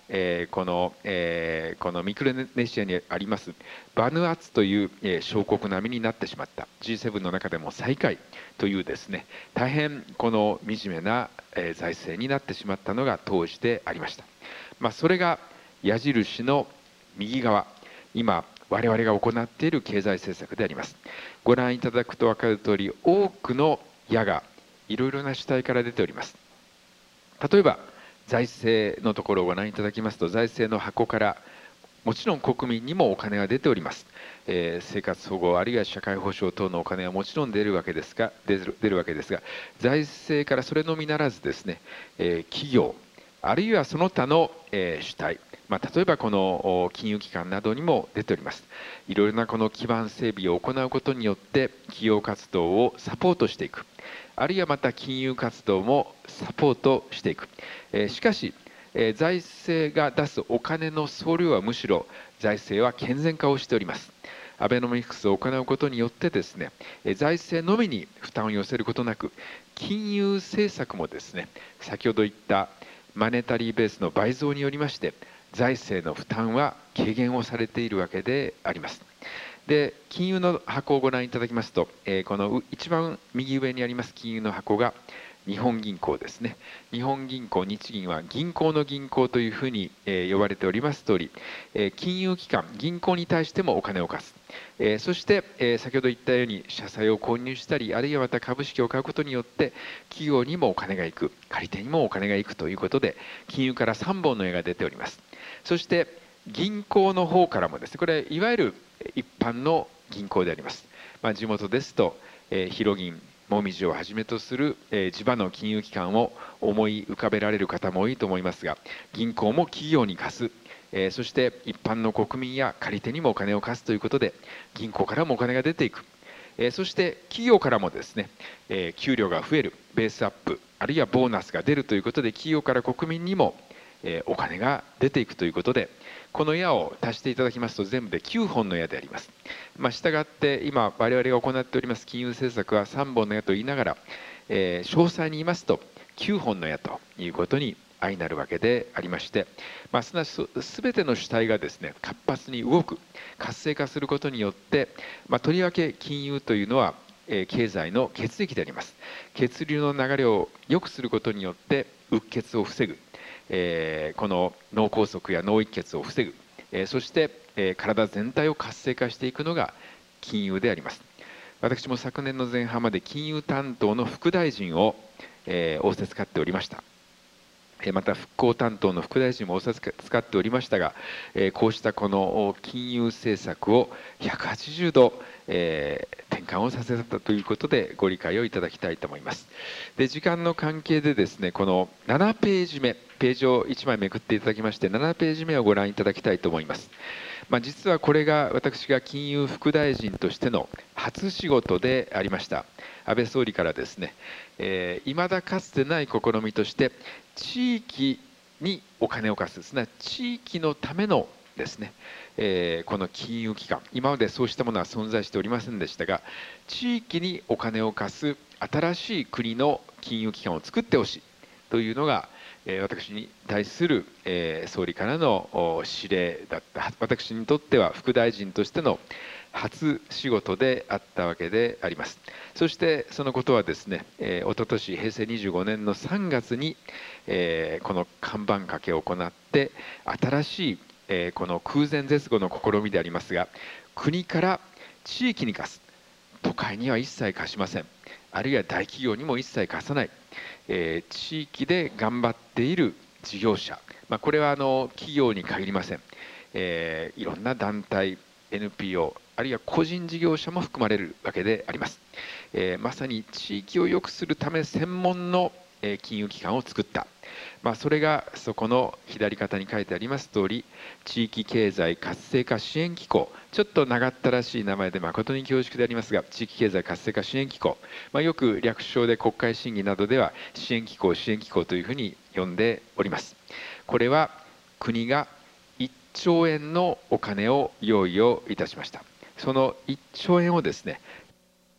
S1: えーこの、えーこのミクロネシアにありますバヌアツという、えー小国並みになってしまった。 ジーセブン の中でも最下位というですね、大変この惨めな、えー財政になってしまったのが当時でありました。まあ、それが矢印の右側、今我々が行っている経済政策であります。ご覧いただくと分かる通り、多くの矢がいろいろな主体から出ております。例えば財政のところをご覧いただきますと、財政の箱からもちろん国民にもお金が出ております。えー生活保護あるいは社会保障等のお金はもちろん出るわけですが出る出るわけですが、財政からそれのみならずですね、えー企業あるいはその他の、えー主体、まあ、例えばこのお金融機関などにも出ております。いろいろなこの基盤整備を行うことによって企業活動をサポートしていく、あるいはまた金融活動もサポートしていく。えーしかし、えー財政が出すお金の総量はむしろ財政は健全化をしております。アベノミクスを行うことによってですね、えー財政のみに負担を寄せることなく、金融政策もですね、先ほど言ったマネタリーベースの倍増によりまして財政の負担は軽減をされているわけであります。で、金融の箱をご覧いただきますと、えーこの一番右上にあります金融の箱が日本銀行ですね。日本銀行、日銀は銀行の銀行というふうに、えー呼ばれております通り、えー金融機関、銀行に対してもお金を貸す。えーそして、えー先ほど言ったように社債を購入したり、あるいはまた株式を買うことによって企業にもお金が行く、借り手にもお金が行くということで、金融からさんぼんの矢が出ております。そして銀行の方からもですね、これいわゆる一般の銀行であります。まあ、地元ですと、えー、広銀、もみじをはじめとする、えー地場の金融機関を思い浮かべられる方も多いと思いますが、銀行も企業に貸す、えーそして一般の国民や借り手にもお金を貸すということで、銀行からもお金が出ていく。えーそして企業からもですね、えー給料が増える、ベースアップ、あるいはボーナスが出るということで、企業から国民にもえーお金が出ていくということで、この矢を足していただきますと全部できゅうほんの矢であります。まあ、したがって今我々が行っております金融政策はさんぼんの矢と言いながら、えー詳細に言いますときゅうほんの矢ということに相なるわけでありまして、まあ、すなわち全ての主体がですね活発に動く、活性化することによって、まあ、とりわけ金融というのはえー経済の血液であります。血流の流れを良くすることによってうっ血を防ぐ、えーこの脳梗塞や脳一血を防ぐ、えーそして、えー体全体を活性化していくのが金融であります。私も昨年の前半まで金融担当の副大臣を、えー仰せつかっておりました。えーまた復興担当の副大臣も仰せつかっておりましたが、えーこうしたこの金融政策をひゃくはちじゅうど、えー転換をさせたということでご理解をいただきたいと思います。で、時間の関係でですね、このななページ目、ページをいちまいめくっていただきまして、ななページ目をご覧いただきたいと思います。まあ、実はこれが私が金融副大臣としての初仕事でありました。安倍総理からですね、えー、未だかつてない試みとして地域にお金を貸す、すなわち地域のためのですね、えーこの金融機関、今までそうしたものは存在しておりませんでしたが、地域にお金を貸す新しい国の金融機関を作ってほしいというのが、えー私に対する、えー総理からのお指令だった。私にとっては副大臣としての初仕事であったわけであります。そしてそのことはですね、えー、おととし平成にじゅうごねんのさんがつに、えーこの看板掛けを行って新しい、えーこの空前絶後の試みでありますが、国から地域に貸す、都会には一切貸しません、あるいは大企業にも一切貸さない、えー地域で頑張っている事業者、まあ、これはあの企業に限りません、えーいろんな団体 エヌピーオー あるいは個人事業者も含まれるわけであります。えーまさに地域を良くするため専門のえー金融機関を作った、まあ、それがそこの左肩に書いてあります通り、地域経済活性化支援機構、ちょっと長ったらしい名前で誠に恐縮でありますが、地域経済活性化支援機構、まあ、よく略称で国会審議などでは支援機構支援機構というふうに呼んでおります。これは国がいっちょうえんのお金を用意をいたしました。そのいっちょうえんをですね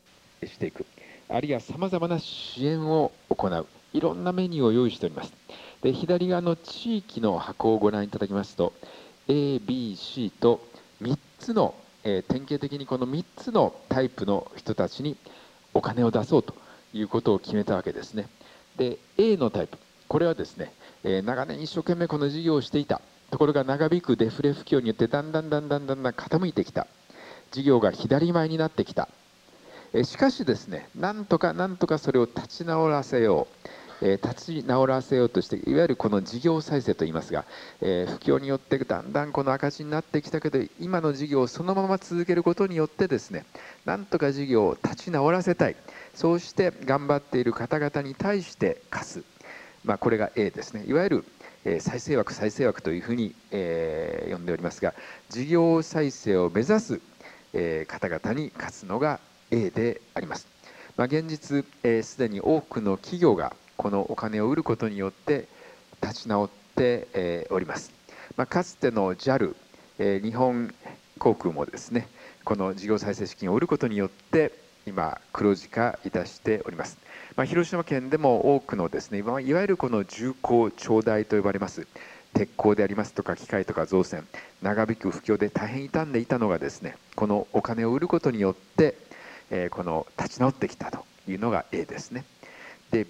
S1: していく、あるいはさまざまな支援を行う、いろんなメニューを用意しております。 で左側の地域の箱をご覧いただきますと エービーシー とみっつの、えー、典型的にこのみっつのタイプの人たちにお金を出そうということを決めたわけですね。で A のタイプ、これはですね、えー、長年一生懸命この事業をしていたところが長引くデフレ不況によってだんだんだんだんだんだん傾いてきた、事業が左前になってきた。えー、しかしですね、なんとかなんとかそれを立ち直らせよう、えー、立ち直らせようとして、いわゆるこの事業再生といいますが、えー、不況によってだんだんこの赤字になってきたけど、今の事業をそのまま続けることによってですね、なんとか事業を立ち直らせたい、そうして頑張っている方々に対して貸す、まあ、これが A ですね。いわゆる再生枠再生枠というふうに、えー、呼んでおりますが、事業再生を目指す、えー、方々に貸すのが A であります。まあ、現実すで、えー、に多くの企業がこのお金を売ることによって立ち直って、えー、おります。まあ、かつての ジャル、えー、日本航空もですね、この事業再生資金を売ることによって今黒字化いたしております。まあ、広島県でも多くのですね、いわゆるこの重工長大と呼ばれます鉄鋼でありますとか機械とか造船、長引く不況で大変傷んでいたのがですね、このお金を売ることによって、えー、この立ち直ってきたというのが A ですね。で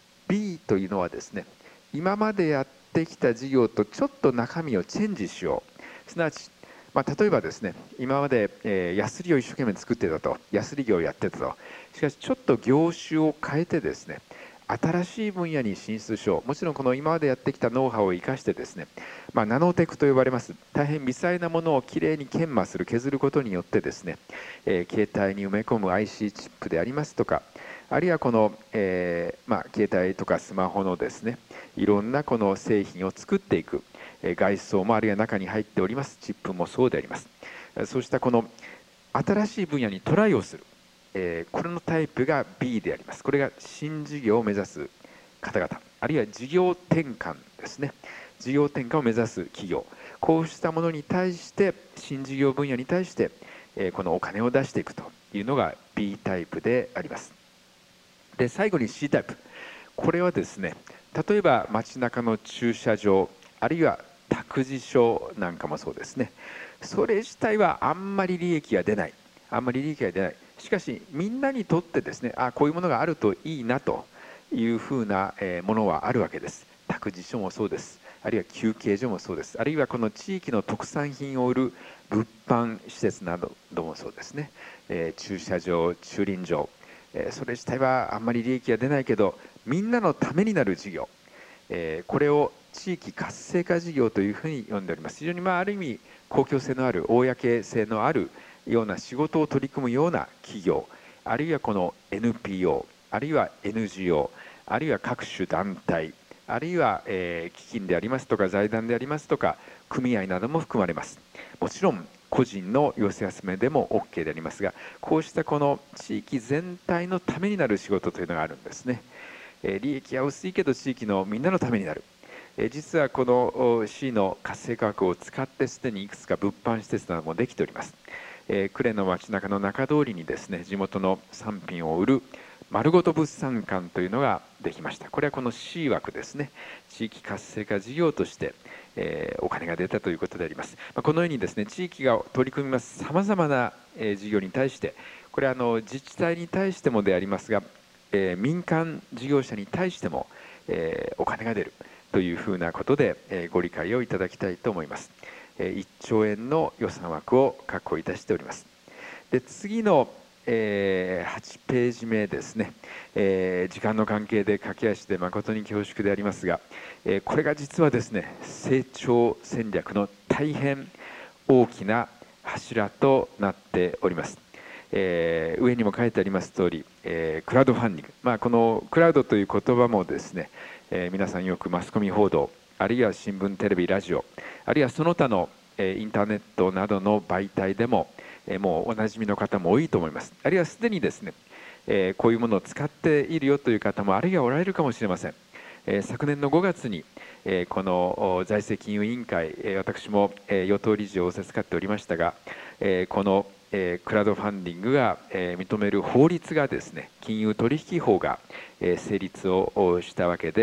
S1: B というのはですね、今までやってきた事業とちょっと中身をチェンジしよう、すなわち、まあ、例えばですね、今まで、えー、ヤスリを一生懸命作ってたと、ヤスリ業をやってたと、しかしちょっと業種を変えてですね、新しい分野に進出しよう。もちろんこの今までやってきたノウハウを生かしてですね、まあ、ナノテクと呼ばれます大変微細なものをきれいに研磨する、削ることによってですね、えー、携帯に埋め込む アイシー チップでありますとか、あるいはこの、えーまあ、携帯とかスマホのですね、いろんなこの製品を作っていく、えー、外装もあるいは中に入っておりますチップもそうであります。そうしたこの新しい分野にトライをする、えー、これのタイプが ビー であります。これが新事業を目指す方々、あるいは事業転換ですね、事業転換を目指す企業、こうしたものに対して新事業分野に対して、えー、このお金を出していくというのが ビー タイプであります。で最後に シー タイプ、これはですね、例えば街中の駐車場、あるいは託児所なんかもそうですね、それ自体はあんまり利益が出ない、あんまり利益が出ない、しかしみんなにとってですね、あこういうものがあるといいなというふうなものはあるわけです。託児所もそうです、あるいは休憩所もそうです、あるいはこの地域の特産品を売る物販施設などもそうですね、えー、駐車場、駐輪場、それ自体はあんまり利益が出ないけどみんなのためになる事業、これを地域活性化事業というふうに呼んでおります。非常にまあある意味公共性のある、公性のあるような仕事を取り組むような企業、あるいはこの エヌピーオー、あるいは エヌジーオー、あるいは各種団体、あるいは、えー、基金でありますとか財団でありますとか組合なども含まれます。もちろん個人の寄せ集めでも OK でありますが、こうしたこの地域全体のためになる仕事というのがあるんですね。えー、利益は薄いけど地域のみんなのためになる。えー、実はこの C の活性化枠を使ってすでにいくつか物販施設などもできております。えー、呉の街中の中通りにですね、地元の産品を売る丸ごと物産館というのができました。これはこの シー 枠ですね、地域活性化事業として、えー、お金が出たということであります。まあ、このようにですね、地域が取り組みますさまざまな、えー、事業に対して、これはあの自治体に対してもでありますが、えー、民間事業者に対しても、えー、お金が出るというふうなことで、えー、ご理解をいただきたいと思います。えー、いっちょうえんの予算枠を確保いたしております。で次のえー、はちページ目ですね、えー、時間の関係で駆け足で誠に恐縮でありますが、えー、これが実はですね、成長戦略の大変大きな柱となっております。えー、上にも書いてあります通り、えー、クラウドファンディング、まあ、このクラウドという言葉もですね、えー、皆さんよくマスコミ報道、あるいは新聞テレビラジオ、あるいはその他の、えー、インターネットなどの媒体でももうおなじみの方も多いと思います。あるいはすでにですね、えー、こういうものを使っているよという方もあるいはおられるかもしれません。えー、昨年のごがつに、えー、この財政金融委員会、えー、私も、えー、与党理事を授かっておりましたが、えー、この、えー、クラウドファンディングが、えー、認める法律がですね、金融取引法が、えー、成立をしたわけで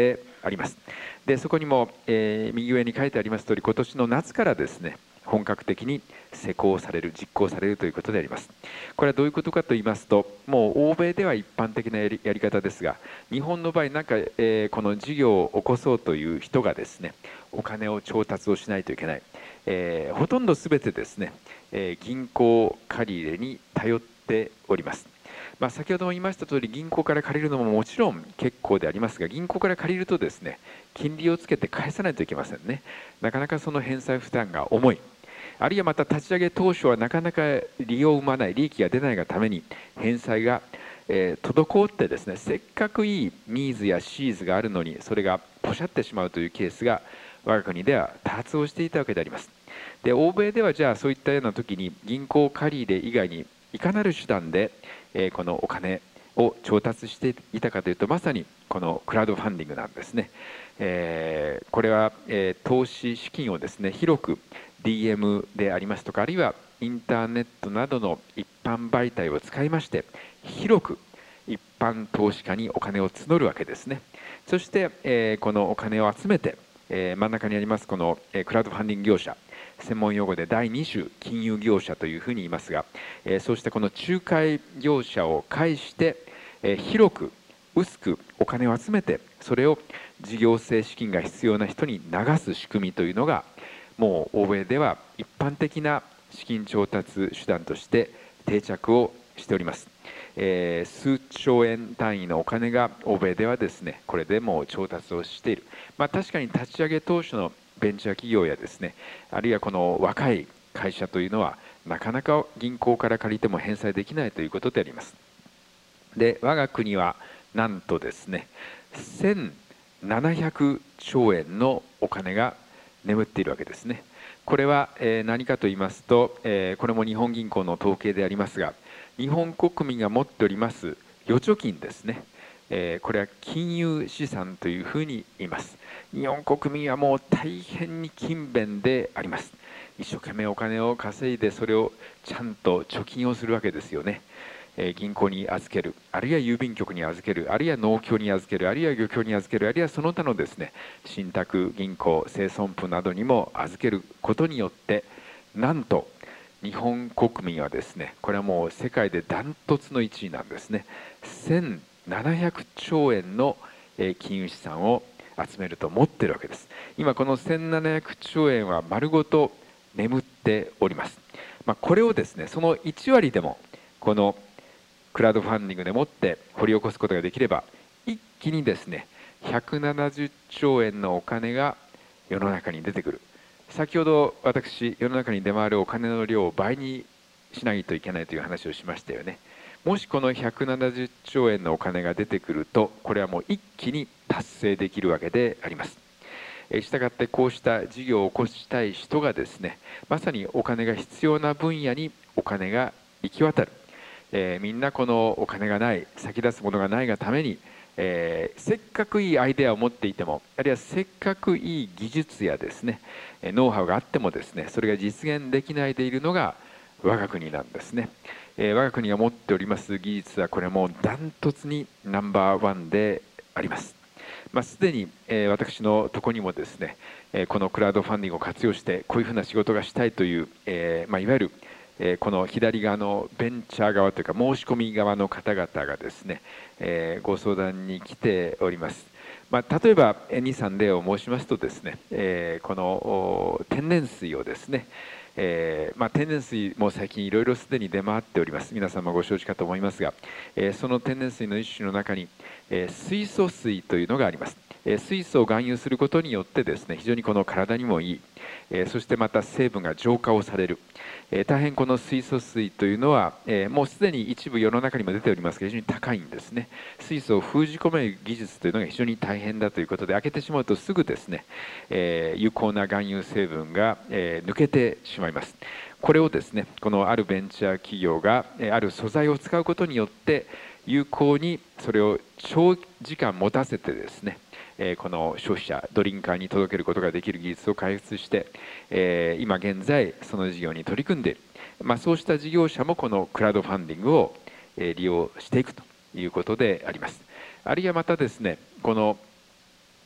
S1: あります。でそこにも、えー、右上に書いてあります通り、今年の夏からですね本格的に施行される、実行されるということであります。これはどういうことかと言いますと、もう欧米では一般的なやり、やり方ですが、日本の場合、なんか、えー、この事業を起こそうという人がですね、お金を調達をしないといけない。えー、ほとんどすべてですね、えー、銀行借り入れに頼っております。まあ、先ほども言いました通り、銀行から借りるのももちろん結構でありますが、銀行から借りるとですね、金利をつけて返さないといけませんね。なかなかその返済負担が重い。あるいはまた立ち上げ当初はなかなか利を生まない、利益が出ないがために返済が、えー、滞ってですね、せっかくいいニーズやシーズがあるのにそれがポシャってしまうというケースが我が国では多発をしていたわけであります。で欧米ではじゃあそういったような時に銀行借り入れ以外にいかなる手段で、えー、このお金を調達していたかというと、まさにこのクラウドファンディングなんですね。えー、これは、えー、投資資金をですね広く ディーエム でありますとか、あるいはインターネットなどの一般媒体を使いまして広く一般投資家にお金を募るわけですね。そして、えー、このお金を集めて、えー、真ん中にありますこの、えー、クラウドファンディング業者、専門用語でだいに種金融業者というふうに言いますが、えー、そうしたこの仲介業者を介して、えー、広く薄くお金を集めて、それを事業性資金が必要な人に流す仕組みというのが、もう欧米では一般的な資金調達手段として定着をしております。えー、数兆円単位のお金が欧米ではですねこれでもう調達をしている。まあ、確かに立ち上げ当初のベンチャー企業やですね、あるいはこの若い会社というのはなかなか銀行から借りても返済できないということであります。で我が国はなんとですねせんななひゃくちょうえんのお金が眠っているわけですね。これは何かと言いますと、これも日本銀行の統計でありますが、日本国民が持っております預貯金ですね、これは金融資産というふうに言います。日本国民はもう大変に勤勉であります。一生懸命お金を稼いでそれをちゃんと貯金をするわけですよね。銀行に預ける、あるいは郵便局に預ける、あるいは農協に預ける、あるいは漁協に預ける、あるいはその他のですね信託銀行、生損保などにも預けることによって、なんと日本国民はですね、これはもう世界でダントツのいちいなんですね。せんななひゃくちょうえんの金融資産を集めると持っているわけです。今このせんななひゃくちょうえんは丸ごと眠っております。まあ、これをですねそのいちわりでもこのクラウドファンディングでもって掘り起こすことができれば、一気にですねひゃくななじゅっちょうえんのお金が世の中に出てくる。先ほど私、世の中に出回るお金の量を倍にしないといけないという話をしましたよね。もしこのひゃくななじゅっちょうえんのお金が出てくると、これはもう一気に達成できるわけであります。したがってこうした事業を起こしたい人がですね、まさにお金が必要な分野にお金が行き渡る。えー、みんなこのお金がない、先立つものがないがために、えー、せっかくいいアイデアを持っていても、あるいはせっかくいい技術やですねノウハウがあってもですねそれが実現できないでいるのが我が国なんですね。えー、我が国が持っております技術はこれもダントツにナンバーワンであります。まあ、すでに、えー、私のとこにもですね、えー、このクラウドファンディングを活用してこういうふうな仕事がしたいという、えーまあ、いわゆるこの左側のベンチャー側というか申し込み側の方々がですね、えー、ご相談に来ております。まあ、例えばに、さん例を申しますとですね、えー、この天然水をですね、えーまあ、天然水も最近いろいろすでに出回っております。皆様ご承知かと思いますが、えー、その天然水の一種の中に、えー、水素水というのがあります。えー、水素を含有することによってですね非常にこの体にもいい、えー、そしてまた成分が浄化をされる。えー、大変この水素水というのは、えー、もうすでに一部世の中にも出ておりますが非常に高いんですね。水素を封じ込める技術というのが非常に大変だということで、開けてしまうとすぐですね、えー、有効な含有成分が、えー、抜けてしまいます。これをですねこのあるベンチャー企業が、えー、ある素材を使うことによって有効にそれを長時間持たせてですね、この消費者ドリンカーに届けることができる技術を開発して、今現在その事業に取り組んでいる、まあ、そうした事業者もこのクラウドファンディングを利用していくということであります。あるいはまたですねこの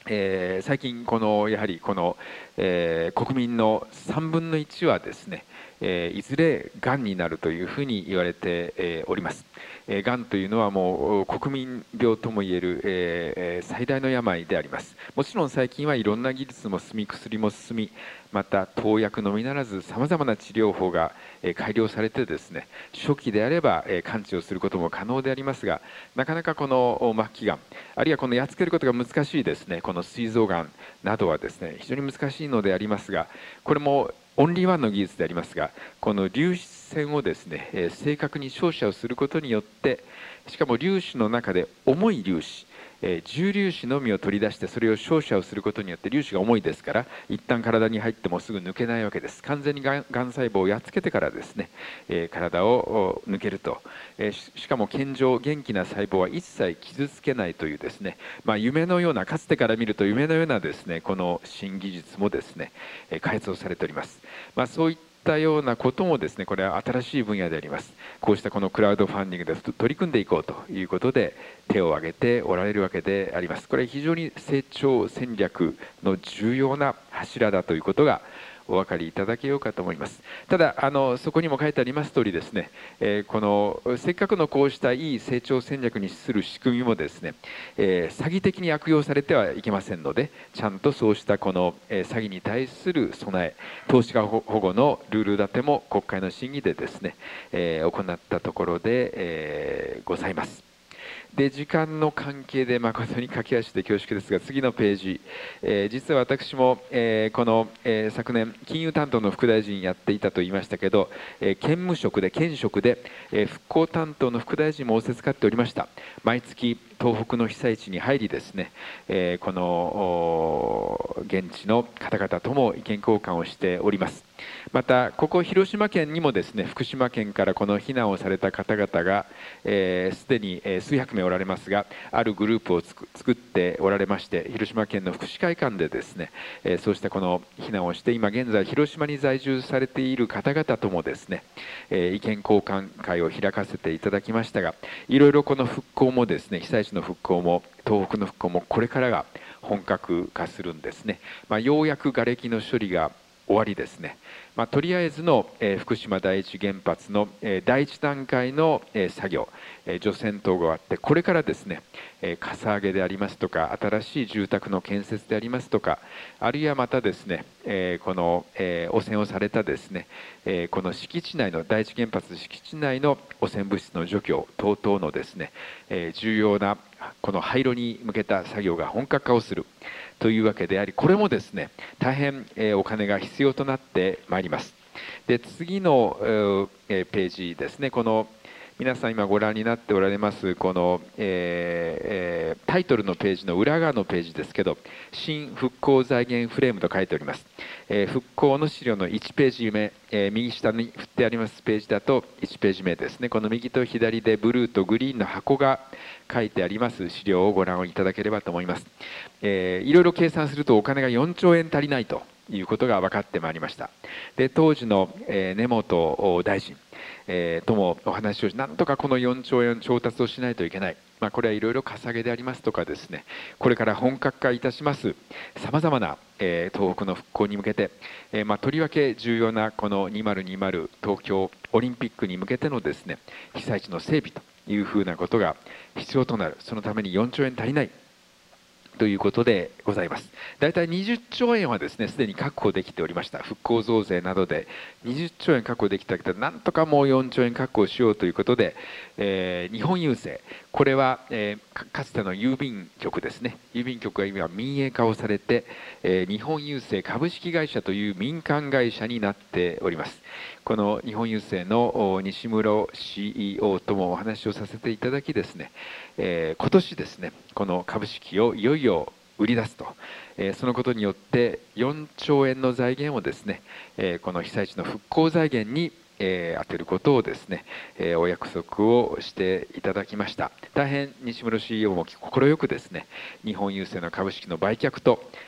S1: えー、最近このやはりこの、えー、国民のさんぶんのいちはですね、えー、いずれがんになるというふうに言われて、えー、おります。えー、がんというのはもう国民病ともいえる、えー、最大の病であります。もちろん最近はいろんな技術も進み、薬も進み、また投薬のみならずさまざまな治療法が改良されてですね、初期であれば完治をすることも可能でありますが、なかなかこの末期がん、あるいはこのやっつけることが難しいですね、この膵臓がんなどはですね、非常に難しいのでありますが、これもオンリーワンの技術でありますが、この粒子線をですね、正確に照射をすることによって、しかも粒子の中で重い粒子、えー、重粒子のみを取り出してそれを照射をすることによって、粒子が重いですから一旦体に入ってもすぐ抜けないわけです。完全にがん細胞をやっつけてからですね、えー、体を抜けると、えー、し, しかも健常元気な細胞は一切傷つけないというですね、まあ、夢のような、かつてから見ると夢のようなですね、この新技術もですね、えー、開発をされております。まあ、そういったたようなこともですね、これは新しい分野であります。こうしたこのクラウドファンディングで取り組んでいこうということで手を挙げておられるわけであります。これは非常に成長戦略の重要な柱だということがお分かりいただけようかと思います。ただあのそこにも書いてあります通りですね、えー、このせっかくのこうしたいい成長戦略に資する仕組みもですね、えー、詐欺的に悪用されてはいけませんので、ちゃんとそうしたこの、えー、詐欺に対する備え、投資家保護のルール立ても国会の審議でですね、えー、行ったところで、えー、ございます。で時間の関係で誠に駆け足で恐縮ですが、次のページ、えー、実は私も、えー、この、えー、昨年金融担当の副大臣やっていたと言いましたけど、えー、兼務職で兼職で、えー、復興担当の副大臣も仰せつかっておりました。毎月東北の被災地に入りですね、えー、この現地の方々とも意見交換をしております。またここ広島県にもですね、福島県からこの避難をされた方々がすで、えー、に、えー、数百名おられますが、あるグループをつく作っておられまして、広島県の福祉会館でですね、えー、そうしたこの避難をして今現在広島に在住されている方々ともですね、えー、意見交換会を開かせていただきましたが、いろいろこの復興もですね、被災地の復興も東北の復興もこれからが本格化するんですね。まあ、ようやく瓦礫の処理が終わりですね、まあ、とりあえずの、えー、福島第一原発の、えー、第一段階の、えー、作業、えー、除染等が終わって、これからですね、えー、かさ上げでありますとか、新しい住宅の建設でありますとか、あるいはまたですね、えー、この、えー、汚染をされたですね、えー、この敷地内の第一原発敷地内の汚染物質の除去等々のですね、えー、重要なこの廃炉に向けた作業が本格化をするというわけであり、これもですね、大変お金が必要となってまいります。で次のページですね、この皆さん今ご覧になっておられますこの、えー、タイトルのページの裏側のページですけど、新復興財源フレームと書いております。えー、復興の資料のいちページ目、えー、右下に振ってありますページだといちページ目ですね、この右と左でブルーとグリーンの箱が書いてあります資料をご覧いただければと思います。えー、いろいろ計算するとお金がよんちょうえん足りないということが分かってまいりました。で当時の、えー、根本大臣、えー、ともお話をし、なんとかこのよんちょうえん調達をしないといけない、まあ、これはいろいろかさげでありますとかですね、これから本格化いたしますさまざまな、えー、東北の復興に向けて、えーまあ、とりわけ重要なこのにせんにじゅう東京オリンピックに向けてのですね、被災地の整備というふうなことが必要となる。そのためによんちょうえん足りないということでございます。だいたいにじゅっちょうえんはですね、すでに確保できておりました。復興増税などでにじゅっちょうえん確保できたけど、なんとかもうよんちょうえん確保しようということで、えー、日本郵政、これは、えー、か, かつての郵便局ですね、郵便局が今民営化をされて、えー、日本郵政株式会社という民間会社になっております。この日本郵政の西室 シーイーオー ともお話をさせていただきですね、えー、今年ですね、この株式をいよいよ売り出すと、えー、そのことによってよんちょうえんの財源をですね、えー、この被災地の復興財源にえー、当てることをですね、えー、お約束をしていただきました。大変西室 シーイーオー も快くですね、日本郵政の株式の売却と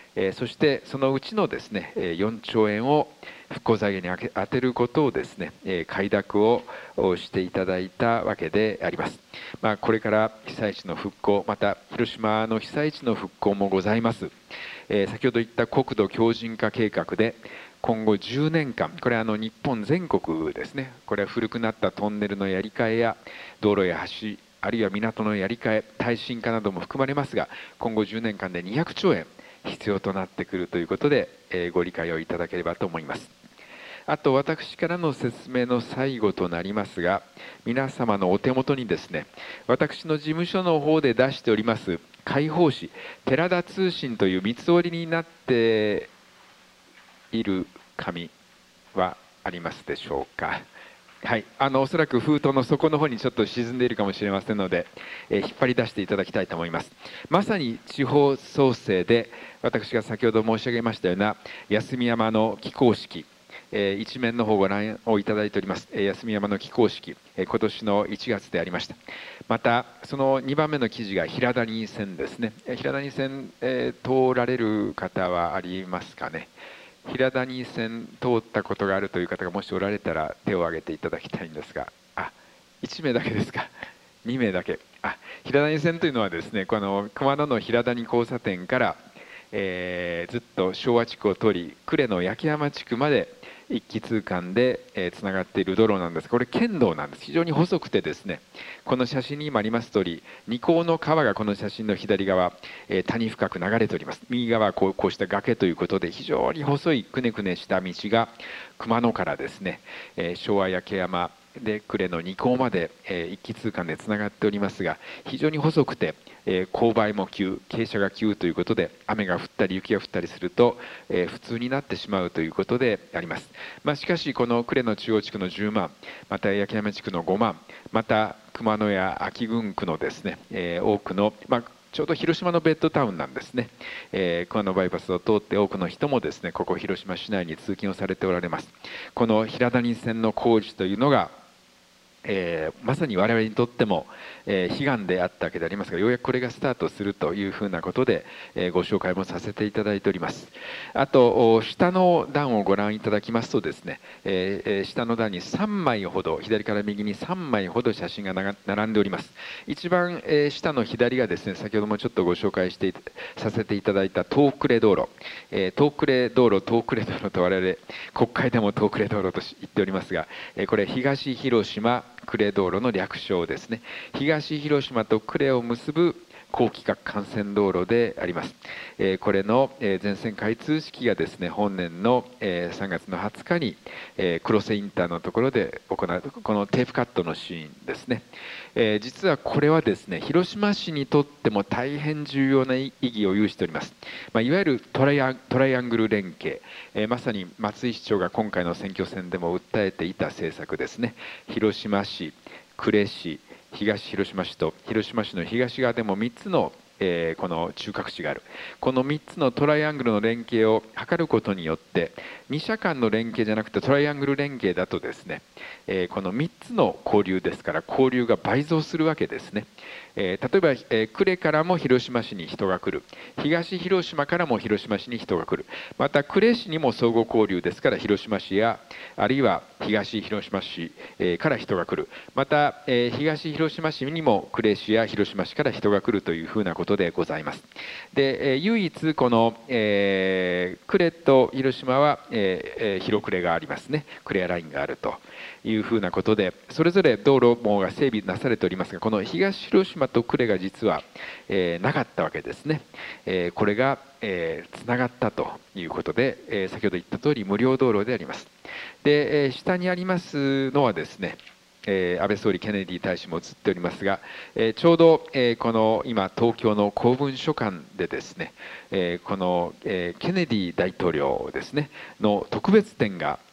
S1: えー、そしてそのうちのですねよんちょうえんを復興財源に充てることをですね快諾をしていただいたわけであります。まあ、これから被災地の復興、また広島の被災地の復興もございます。えー、先ほど言った国土強靭化計画で今後じゅうねんかん、これはあの日本全国ですね、これは古くなったトンネルのやり替えや道路や橋、あるいは港のやり替え、耐震化なども含まれますが、今後じゅうねんかんでにひゃくちょうえん必要となってくるということで、えー、ご理解をいただければと思います。あと私からの説明の最後となりますが、皆様のお手元にですね、私の事務所の方で出しております会報誌寺田通信という三つ折りになっている紙はありますでしょうか。はい、あのおそらく封筒の底の方にちょっと沈んでいるかもしれませんので、えー、引っ張り出していただきたいと思います。まさに地方創生で私が先ほど申し上げましたような休み山の起工式、えー、一面の方をご覧をいただいております、えー、休み山の起工式、えー、今年のいちがつでありました。またそのにばんめの記事が平谷線ですね。えー、平谷線、えー、通られる方はありますかね。平谷線通ったことがあるという方がもしおられたら手を挙げていただきたいんですが、あ、いちめいだけですか。にめいだけ。あ、平谷線というのはですね、この熊野の平谷交差点から、えー、ずっと昭和地区を通り呉の焼山地区まで一気通貫でつながっている道路なんです。これ県道なんです。非常に細くてですね、この写真に今あります通り、二河の川がこの写真の左側、えー、谷深く流れております。右側はこう、こうした崖ということで、非常に細いくねくねした道が熊野からですね、えー、昭和焼山で呉の二河まで、えー、一気通貫でつながっておりますが、非常に細くて、えー、勾配も急、傾斜が急ということで、雨が降ったり雪が降ったりすると、えー、普通になってしまうということであります。まあ、しかしこの呉の中央地区のじゅうまん、また焼山地区のごまん、また熊野や安芸郡区のですね、えー、多くの、まあ、ちょうど広島のベッドタウンなんですね。えー、熊野バイパスを通って多くの人もですね、ここ広島市内に通勤をされておられます。この平谷線の工事というのがえー、まさに我々にとっても、えー、悲願であったわけでありますが、ようやくこれがスタートするというふうなことで、えー、ご紹介もさせていただいております。あと下の段をご覧いただきますとですね、えー、下の段にさんまいほど、左から右にさんまいほど写真が並んでおります。一番、えー、下の左がですね、先ほどもちょっとご紹介してさせていただいた東呉道路、えー、東呉道路東呉道路と我々国会でも東呉道路と言っておりますが、えー、これ東広島呉道路の略称ですね。東広島と呉を結ぶ高規格幹線道路であります。えー、これの全線開通式がですね、本年のさんがつのはつかに黒瀬インターのところで行うこのテープカットのシーンですね。えー、実はこれはですね、広島市にとっても大変重要な意義を有しております。まあ、いわゆるトライアン、トライアングル連携、えー、まさに松井市長が今回の選挙戦でも訴えていた政策ですね。広島市、呉市、東広島市と広島市の東側でもみっつの、えー、この中核地がある。このみっつのトライアングルの連携を図ることによってに社間の連携じゃなくてトライアングル連携だとですね、えー、このみっつの交流ですから交流が倍増するわけですね。えー、例えば、えー、呉からも広島市に人が来る、東広島からも広島市に人が来る、また呉市にも相互交流ですから広島市やあるいは東広島市、えー、から人が来る、また、えー、東広島市にも呉市や広島市から人が来るというふうなことでございます。で、えー、唯一この、えー、呉と広島は、えー、広呉がありますね。呉ラインがあるというふうなことで、それぞれ道路網が整備なされておりますが、この東広島と呉が実は、えー、なかったわけですね。えー、これが、えー、つながったということで、えー、先ほど言った通り無料道路であります。で、えー、下にありますのはですね、えー、安倍総理ケネディ大使も映っておりますが、えー、ちょうど、えー、この今東京の公文書館でですね、えー、この、えー、ケネディ大統領ですねの特別展が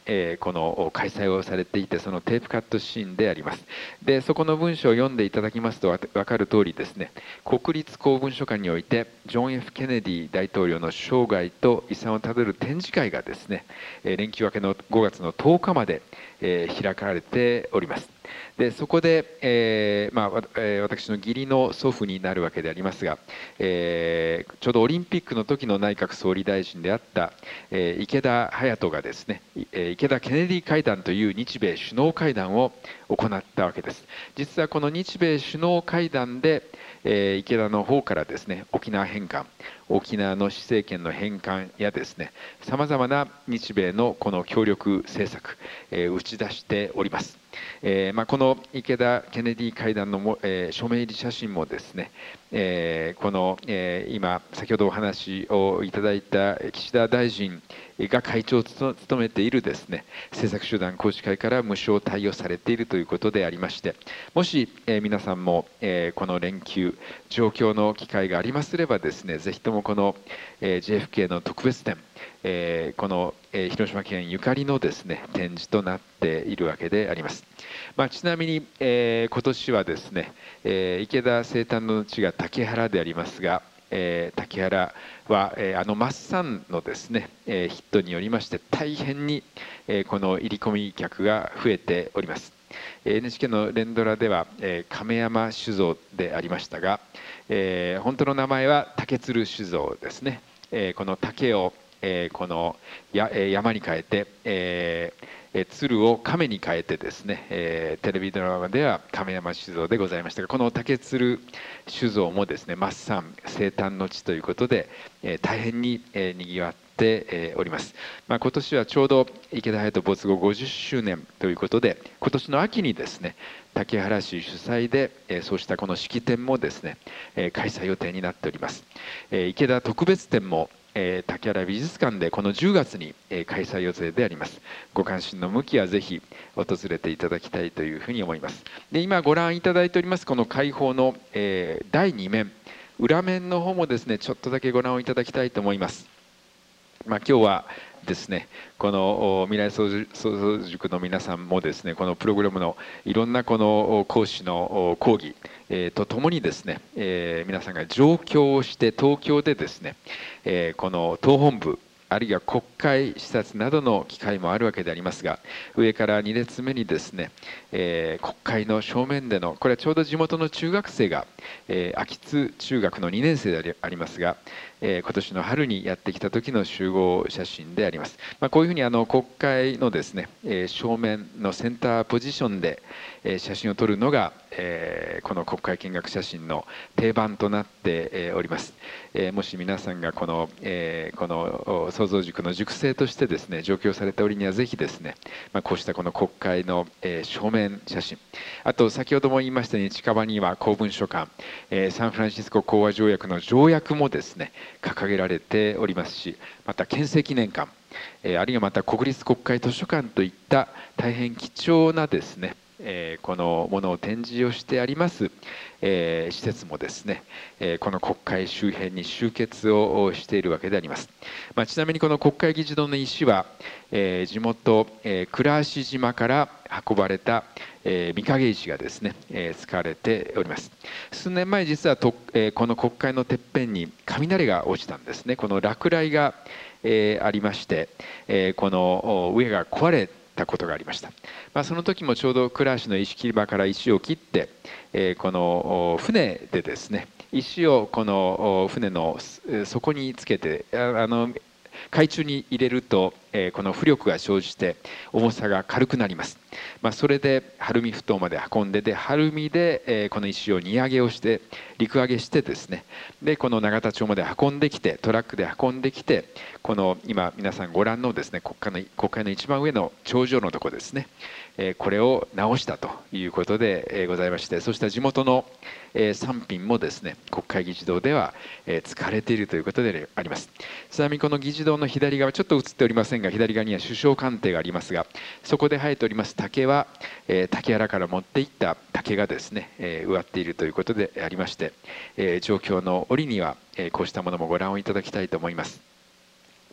S1: えー、この開催をされていて、そのテープカットシーンであります。でそこの文章を読んでいただきますと分かる通りですね、国立公文書館においてジョン・ F ・ケネディ大統領の生涯と遺産をたどる展示会がですね、連休明けのごがつのとおかまで、えー、開かれております。でそこで、えーまあえー、私の義理の祖父になるわけでありますが、えー、ちょうどオリンピックの時の内閣総理大臣であった、えー、池田勇人がですね、えー、池田ケネディ会談という日米首脳会談を行ったわけです。実はこの日米首脳会談で、えー、池田の方からですね、沖縄返還、沖縄の施政権の返還やですね、さまざまな日米のこの協力政策、えー、打ち出しております。えーまあ、この池田ケネディ会談のも、えー、署名入り写真もですね、えー、この、えー、今先ほどお話をいただいた岸田大臣が会長を務めているですね、政策集団宏池会から無償貸与されているということでありまして、もし、えー、皆さんも、えー、この連休上京の機会がありますればですね、ぜひともこの、えー、ジェイエフケー の特別展、えー、この、えー、広島県ゆかりのですね展示となっているわけであります。まあ、ちなみに、えー、今年はですね、えー、池田生誕の地が竹原でありますが、えー、竹原は、えー、あのマッサンのですね、えー、ヒットによりまして大変に、えー、この入り込み客が増えております。 エヌエイチケー の連ドラでは、えー、亀山酒造でありましたが、えー、本当の名前は竹鶴酒造ですね。えー、この竹を、えー、このや、えー、山に変えて、えー鶴を亀に変えてですね、えー、テレビドラマでは亀山酒造でございましたが、この竹鶴酒造もですね、マッサン生誕の地ということで、えー、大変に、えー、にぎわってえー、おります。まあ、今年はちょうど池田隼人没後ごじゅっしゅうねんということで、今年の秋にですね、竹原市主催で、えー、そうしたこの式典もですね、えー、開催予定になっております。えー、池田特別展もえー、竹原美術館でこのじゅうがつに、えー、開催予定であります。ご関心の向きはぜひ訪れていただきたいというふうに思います。で今ご覧いただいておりますこの開放の、えー、だいに面、裏面の方もですねちょっとだけご覧をいただきたいと思います。まあ、今日はですね、この未来創造塾の皆さんもですね、このプログラムのいろんなこの講師の講義とともにですね、皆さんが上京をして東京でですね、この党本部あるいは国会視察などの機会もあるわけでありますが、上からに列目にですね、えー、国会の正面での、これはちょうど地元の中学生が、えー、秋津中学のにねん生でありますが、えー、今年の春にやってきた時の集合写真であります。まあ、こういうふうにあの国会のですね、えー、正面のセンターポジションで、えー、写真を撮るのが、えー、この国会見学写真の定番となっております。えー、もし皆さんがこの、えー、この創造塾の塾生としてですね上京された折にはぜひですね、まあ、こうしたこの国会の、えー、正面写真、あと先ほども言いましたように近場には公文書館、えー、サンフランシスコ講和条約の条約もですね掲げられておりますし、また憲政記念館、えー、あるいはまた国立国会図書館といった大変貴重なですねえー、このものを展示をしてあります、えー、施設もですね、えー、この国会周辺に集結をしているわけであります。まあ、ちなみにこの国会議事堂の石は、えー、地元、えー、倉橋島から運ばれた、えー、御影石がですね、えー、使われております。数年前実はと、えー、この国会のてっぺんに雷が落ちたんですね。この落雷が、えー、ありまして、えー、この上が壊れたことがありました。まあ、その時もちょうど倉橋の石切り場から石を切って、えー、この船でですね石をこの船の底につけてあの海中に入れると、えー、この浮力が生じて重さが軽くなります。まあ、それで晴海埠頭まで運んでで晴海で、えー、この石を荷揚げをして陸揚げしてですねでこの永田町まで運んできてトラックで運んできてこの今皆さんご覧のですね国会の国会の一番上の頂上のところですね、えー、これを直したということで、えー、ございまして、そうした地元の、えー、産品もですね国会議事堂では、えー、使われているということであります。ちなみにこの議事堂の左側ちょっと映っておりませんが左側には首相官邸がありますが、そこで生えております竹は、えー、竹原から持っていった竹がですね、えー、植わっているということでありまして、えー、状況の折には、えー、こうしたものもご覧をいただきたいと思います。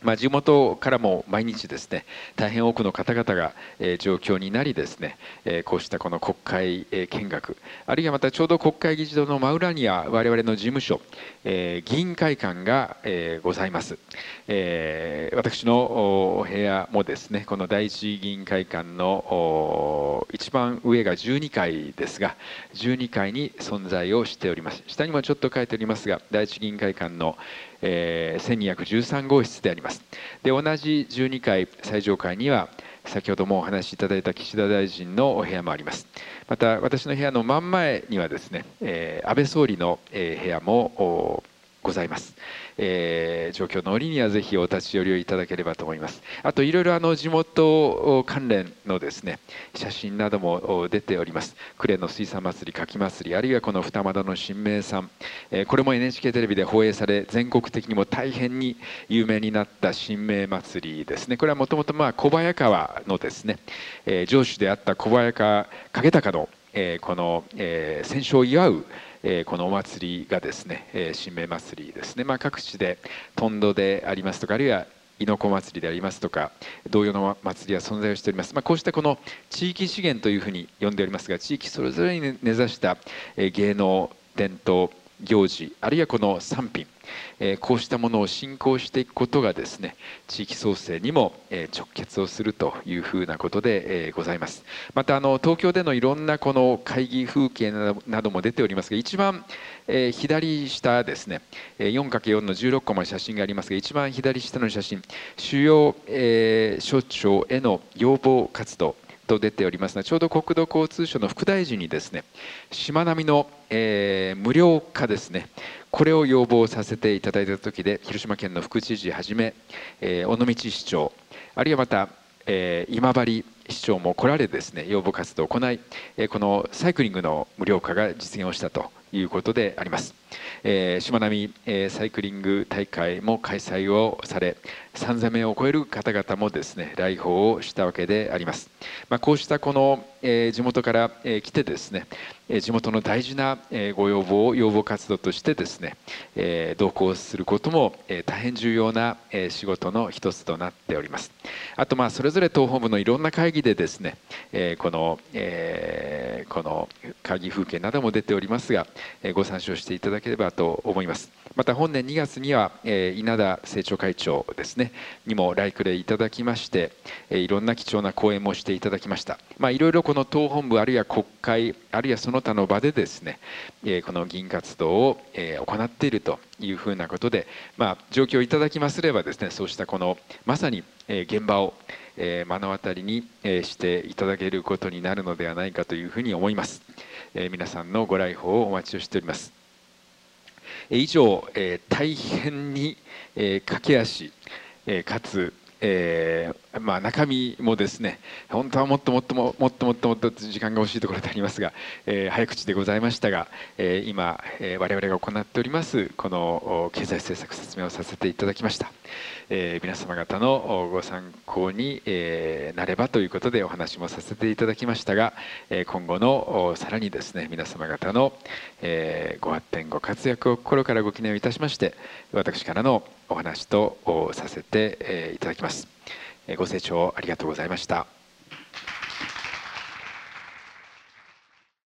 S1: まあ、地元からも毎日ですね、大変多くの方々が、えー、状況になりですね、えー、こうしたこの国会、えー、見学、あるいはまたちょうど国会議事堂の真裏には我々の事務所、えー、議員会館が、えー、ございます。えー、私のお部屋もですね、この第一議員会館の一番上がじゅうにかいですが、じゅうにかいに存在をしております。下にもちょっと書いておりますが、第一議員会館のえー、せんにひゃくじゅうさん号室であります。で、同じじゅうにかい最上階には先ほどもお話しいただいた岸田大臣のお部屋もあります。また私の部屋の真ん前にはですね、えー、安倍総理の、えー、部屋もございます。えー、状況の折にはぜひお立ち寄りをいただければと思います。あといろいろあの地元関連のですね写真なども出ております。呉の水産祭り、牡蠣祭り、あるいはこの二俣の新名産、えー、これも エヌエイチケー テレビで放映され全国的にも大変に有名になった新名祭りですね。これはもともとまあ小早川のですね、えー、城主であった小早川景隆の、えー、この、えー、戦勝を祝うこのお祭りがですね、神明祭りですね、まあ、各地でとんどでありますとか、あるいは猪子祭りでありますとか、同様の祭りは存在をしております。まあ、こうしたこの地域資源というふうに呼んでおりますが、地域それぞれに根ざした芸能、伝統、行事、あるいはこの産品、こうしたものを振興していくことがですね、地域創生にも直結をするというふうなことでございます。またあの東京でのいろんなこの会議風景なども出ておりますが、一番左下ですね、よんかけるよん のじゅうろっこも写真がありますが、一番左下の写真、主要省庁への要望活動と出ておりますので、ちょうど国土交通省の副大臣にですね、しまなみの、えー、無料化ですね、これを要望させていただいた時で、広島県の副知事はじめ、えー、尾道市長、あるいはまた、えー、今治市長も来られですね、要望活動を行い、えー、このサイクリングの無料化が実現をしたということであります。えー、しまなみ、えー、サイクリング大会も開催をされ、さんぜんめいを超える方々もですね来訪をしたわけであります。まあ、こうしたこの、えー、地元から、えー、来てですね、えー、地元の大事な、えー、ご要望を要望活動としてですね、えー、同行することも、えー、大変重要な、えー、仕事の一つとなっております。あとまあそれぞれ党本部のいろんな会議でですね、えー、この、えー、この会議風景なども出ておりますが、えー、ご参照していただければと思います。また本年にがつには、えー、稲田政調会長ですねにも来暮れいただきまして、えー、いろんな貴重な講演もしていただきました。まあ、いろいろこの党本部あるいは国会あるいはその他の場でですね、えー、この議員活動を、えー、行っているというふうなことで、まあ、状況いただきますればですね、そうしたこのまさに、えー、現場を、えー、目の当たりに、えー、していただけることになるのではないかというふうに思います。えー、皆さんのご来訪をお待ちをしております。以上、えー、大変に、えー、駆け足、えー、かつ、えーまあ、中身もですね本当はもっともっとももっともっともっと時間が欲しいところでありますが、えー、早口でございましたが、えー、今、えー、我々が行っておりますこの経済政策説明をさせていただきました。えー、皆様方のご参考に、えー、なればということでお話もさせていただきましたが、えー、今後のさらにですね皆様方の、えー、ご発展ご活躍を心からご祈念をいたしまして、私からのお話とさせていただきます。ご清聴ありがとうございました。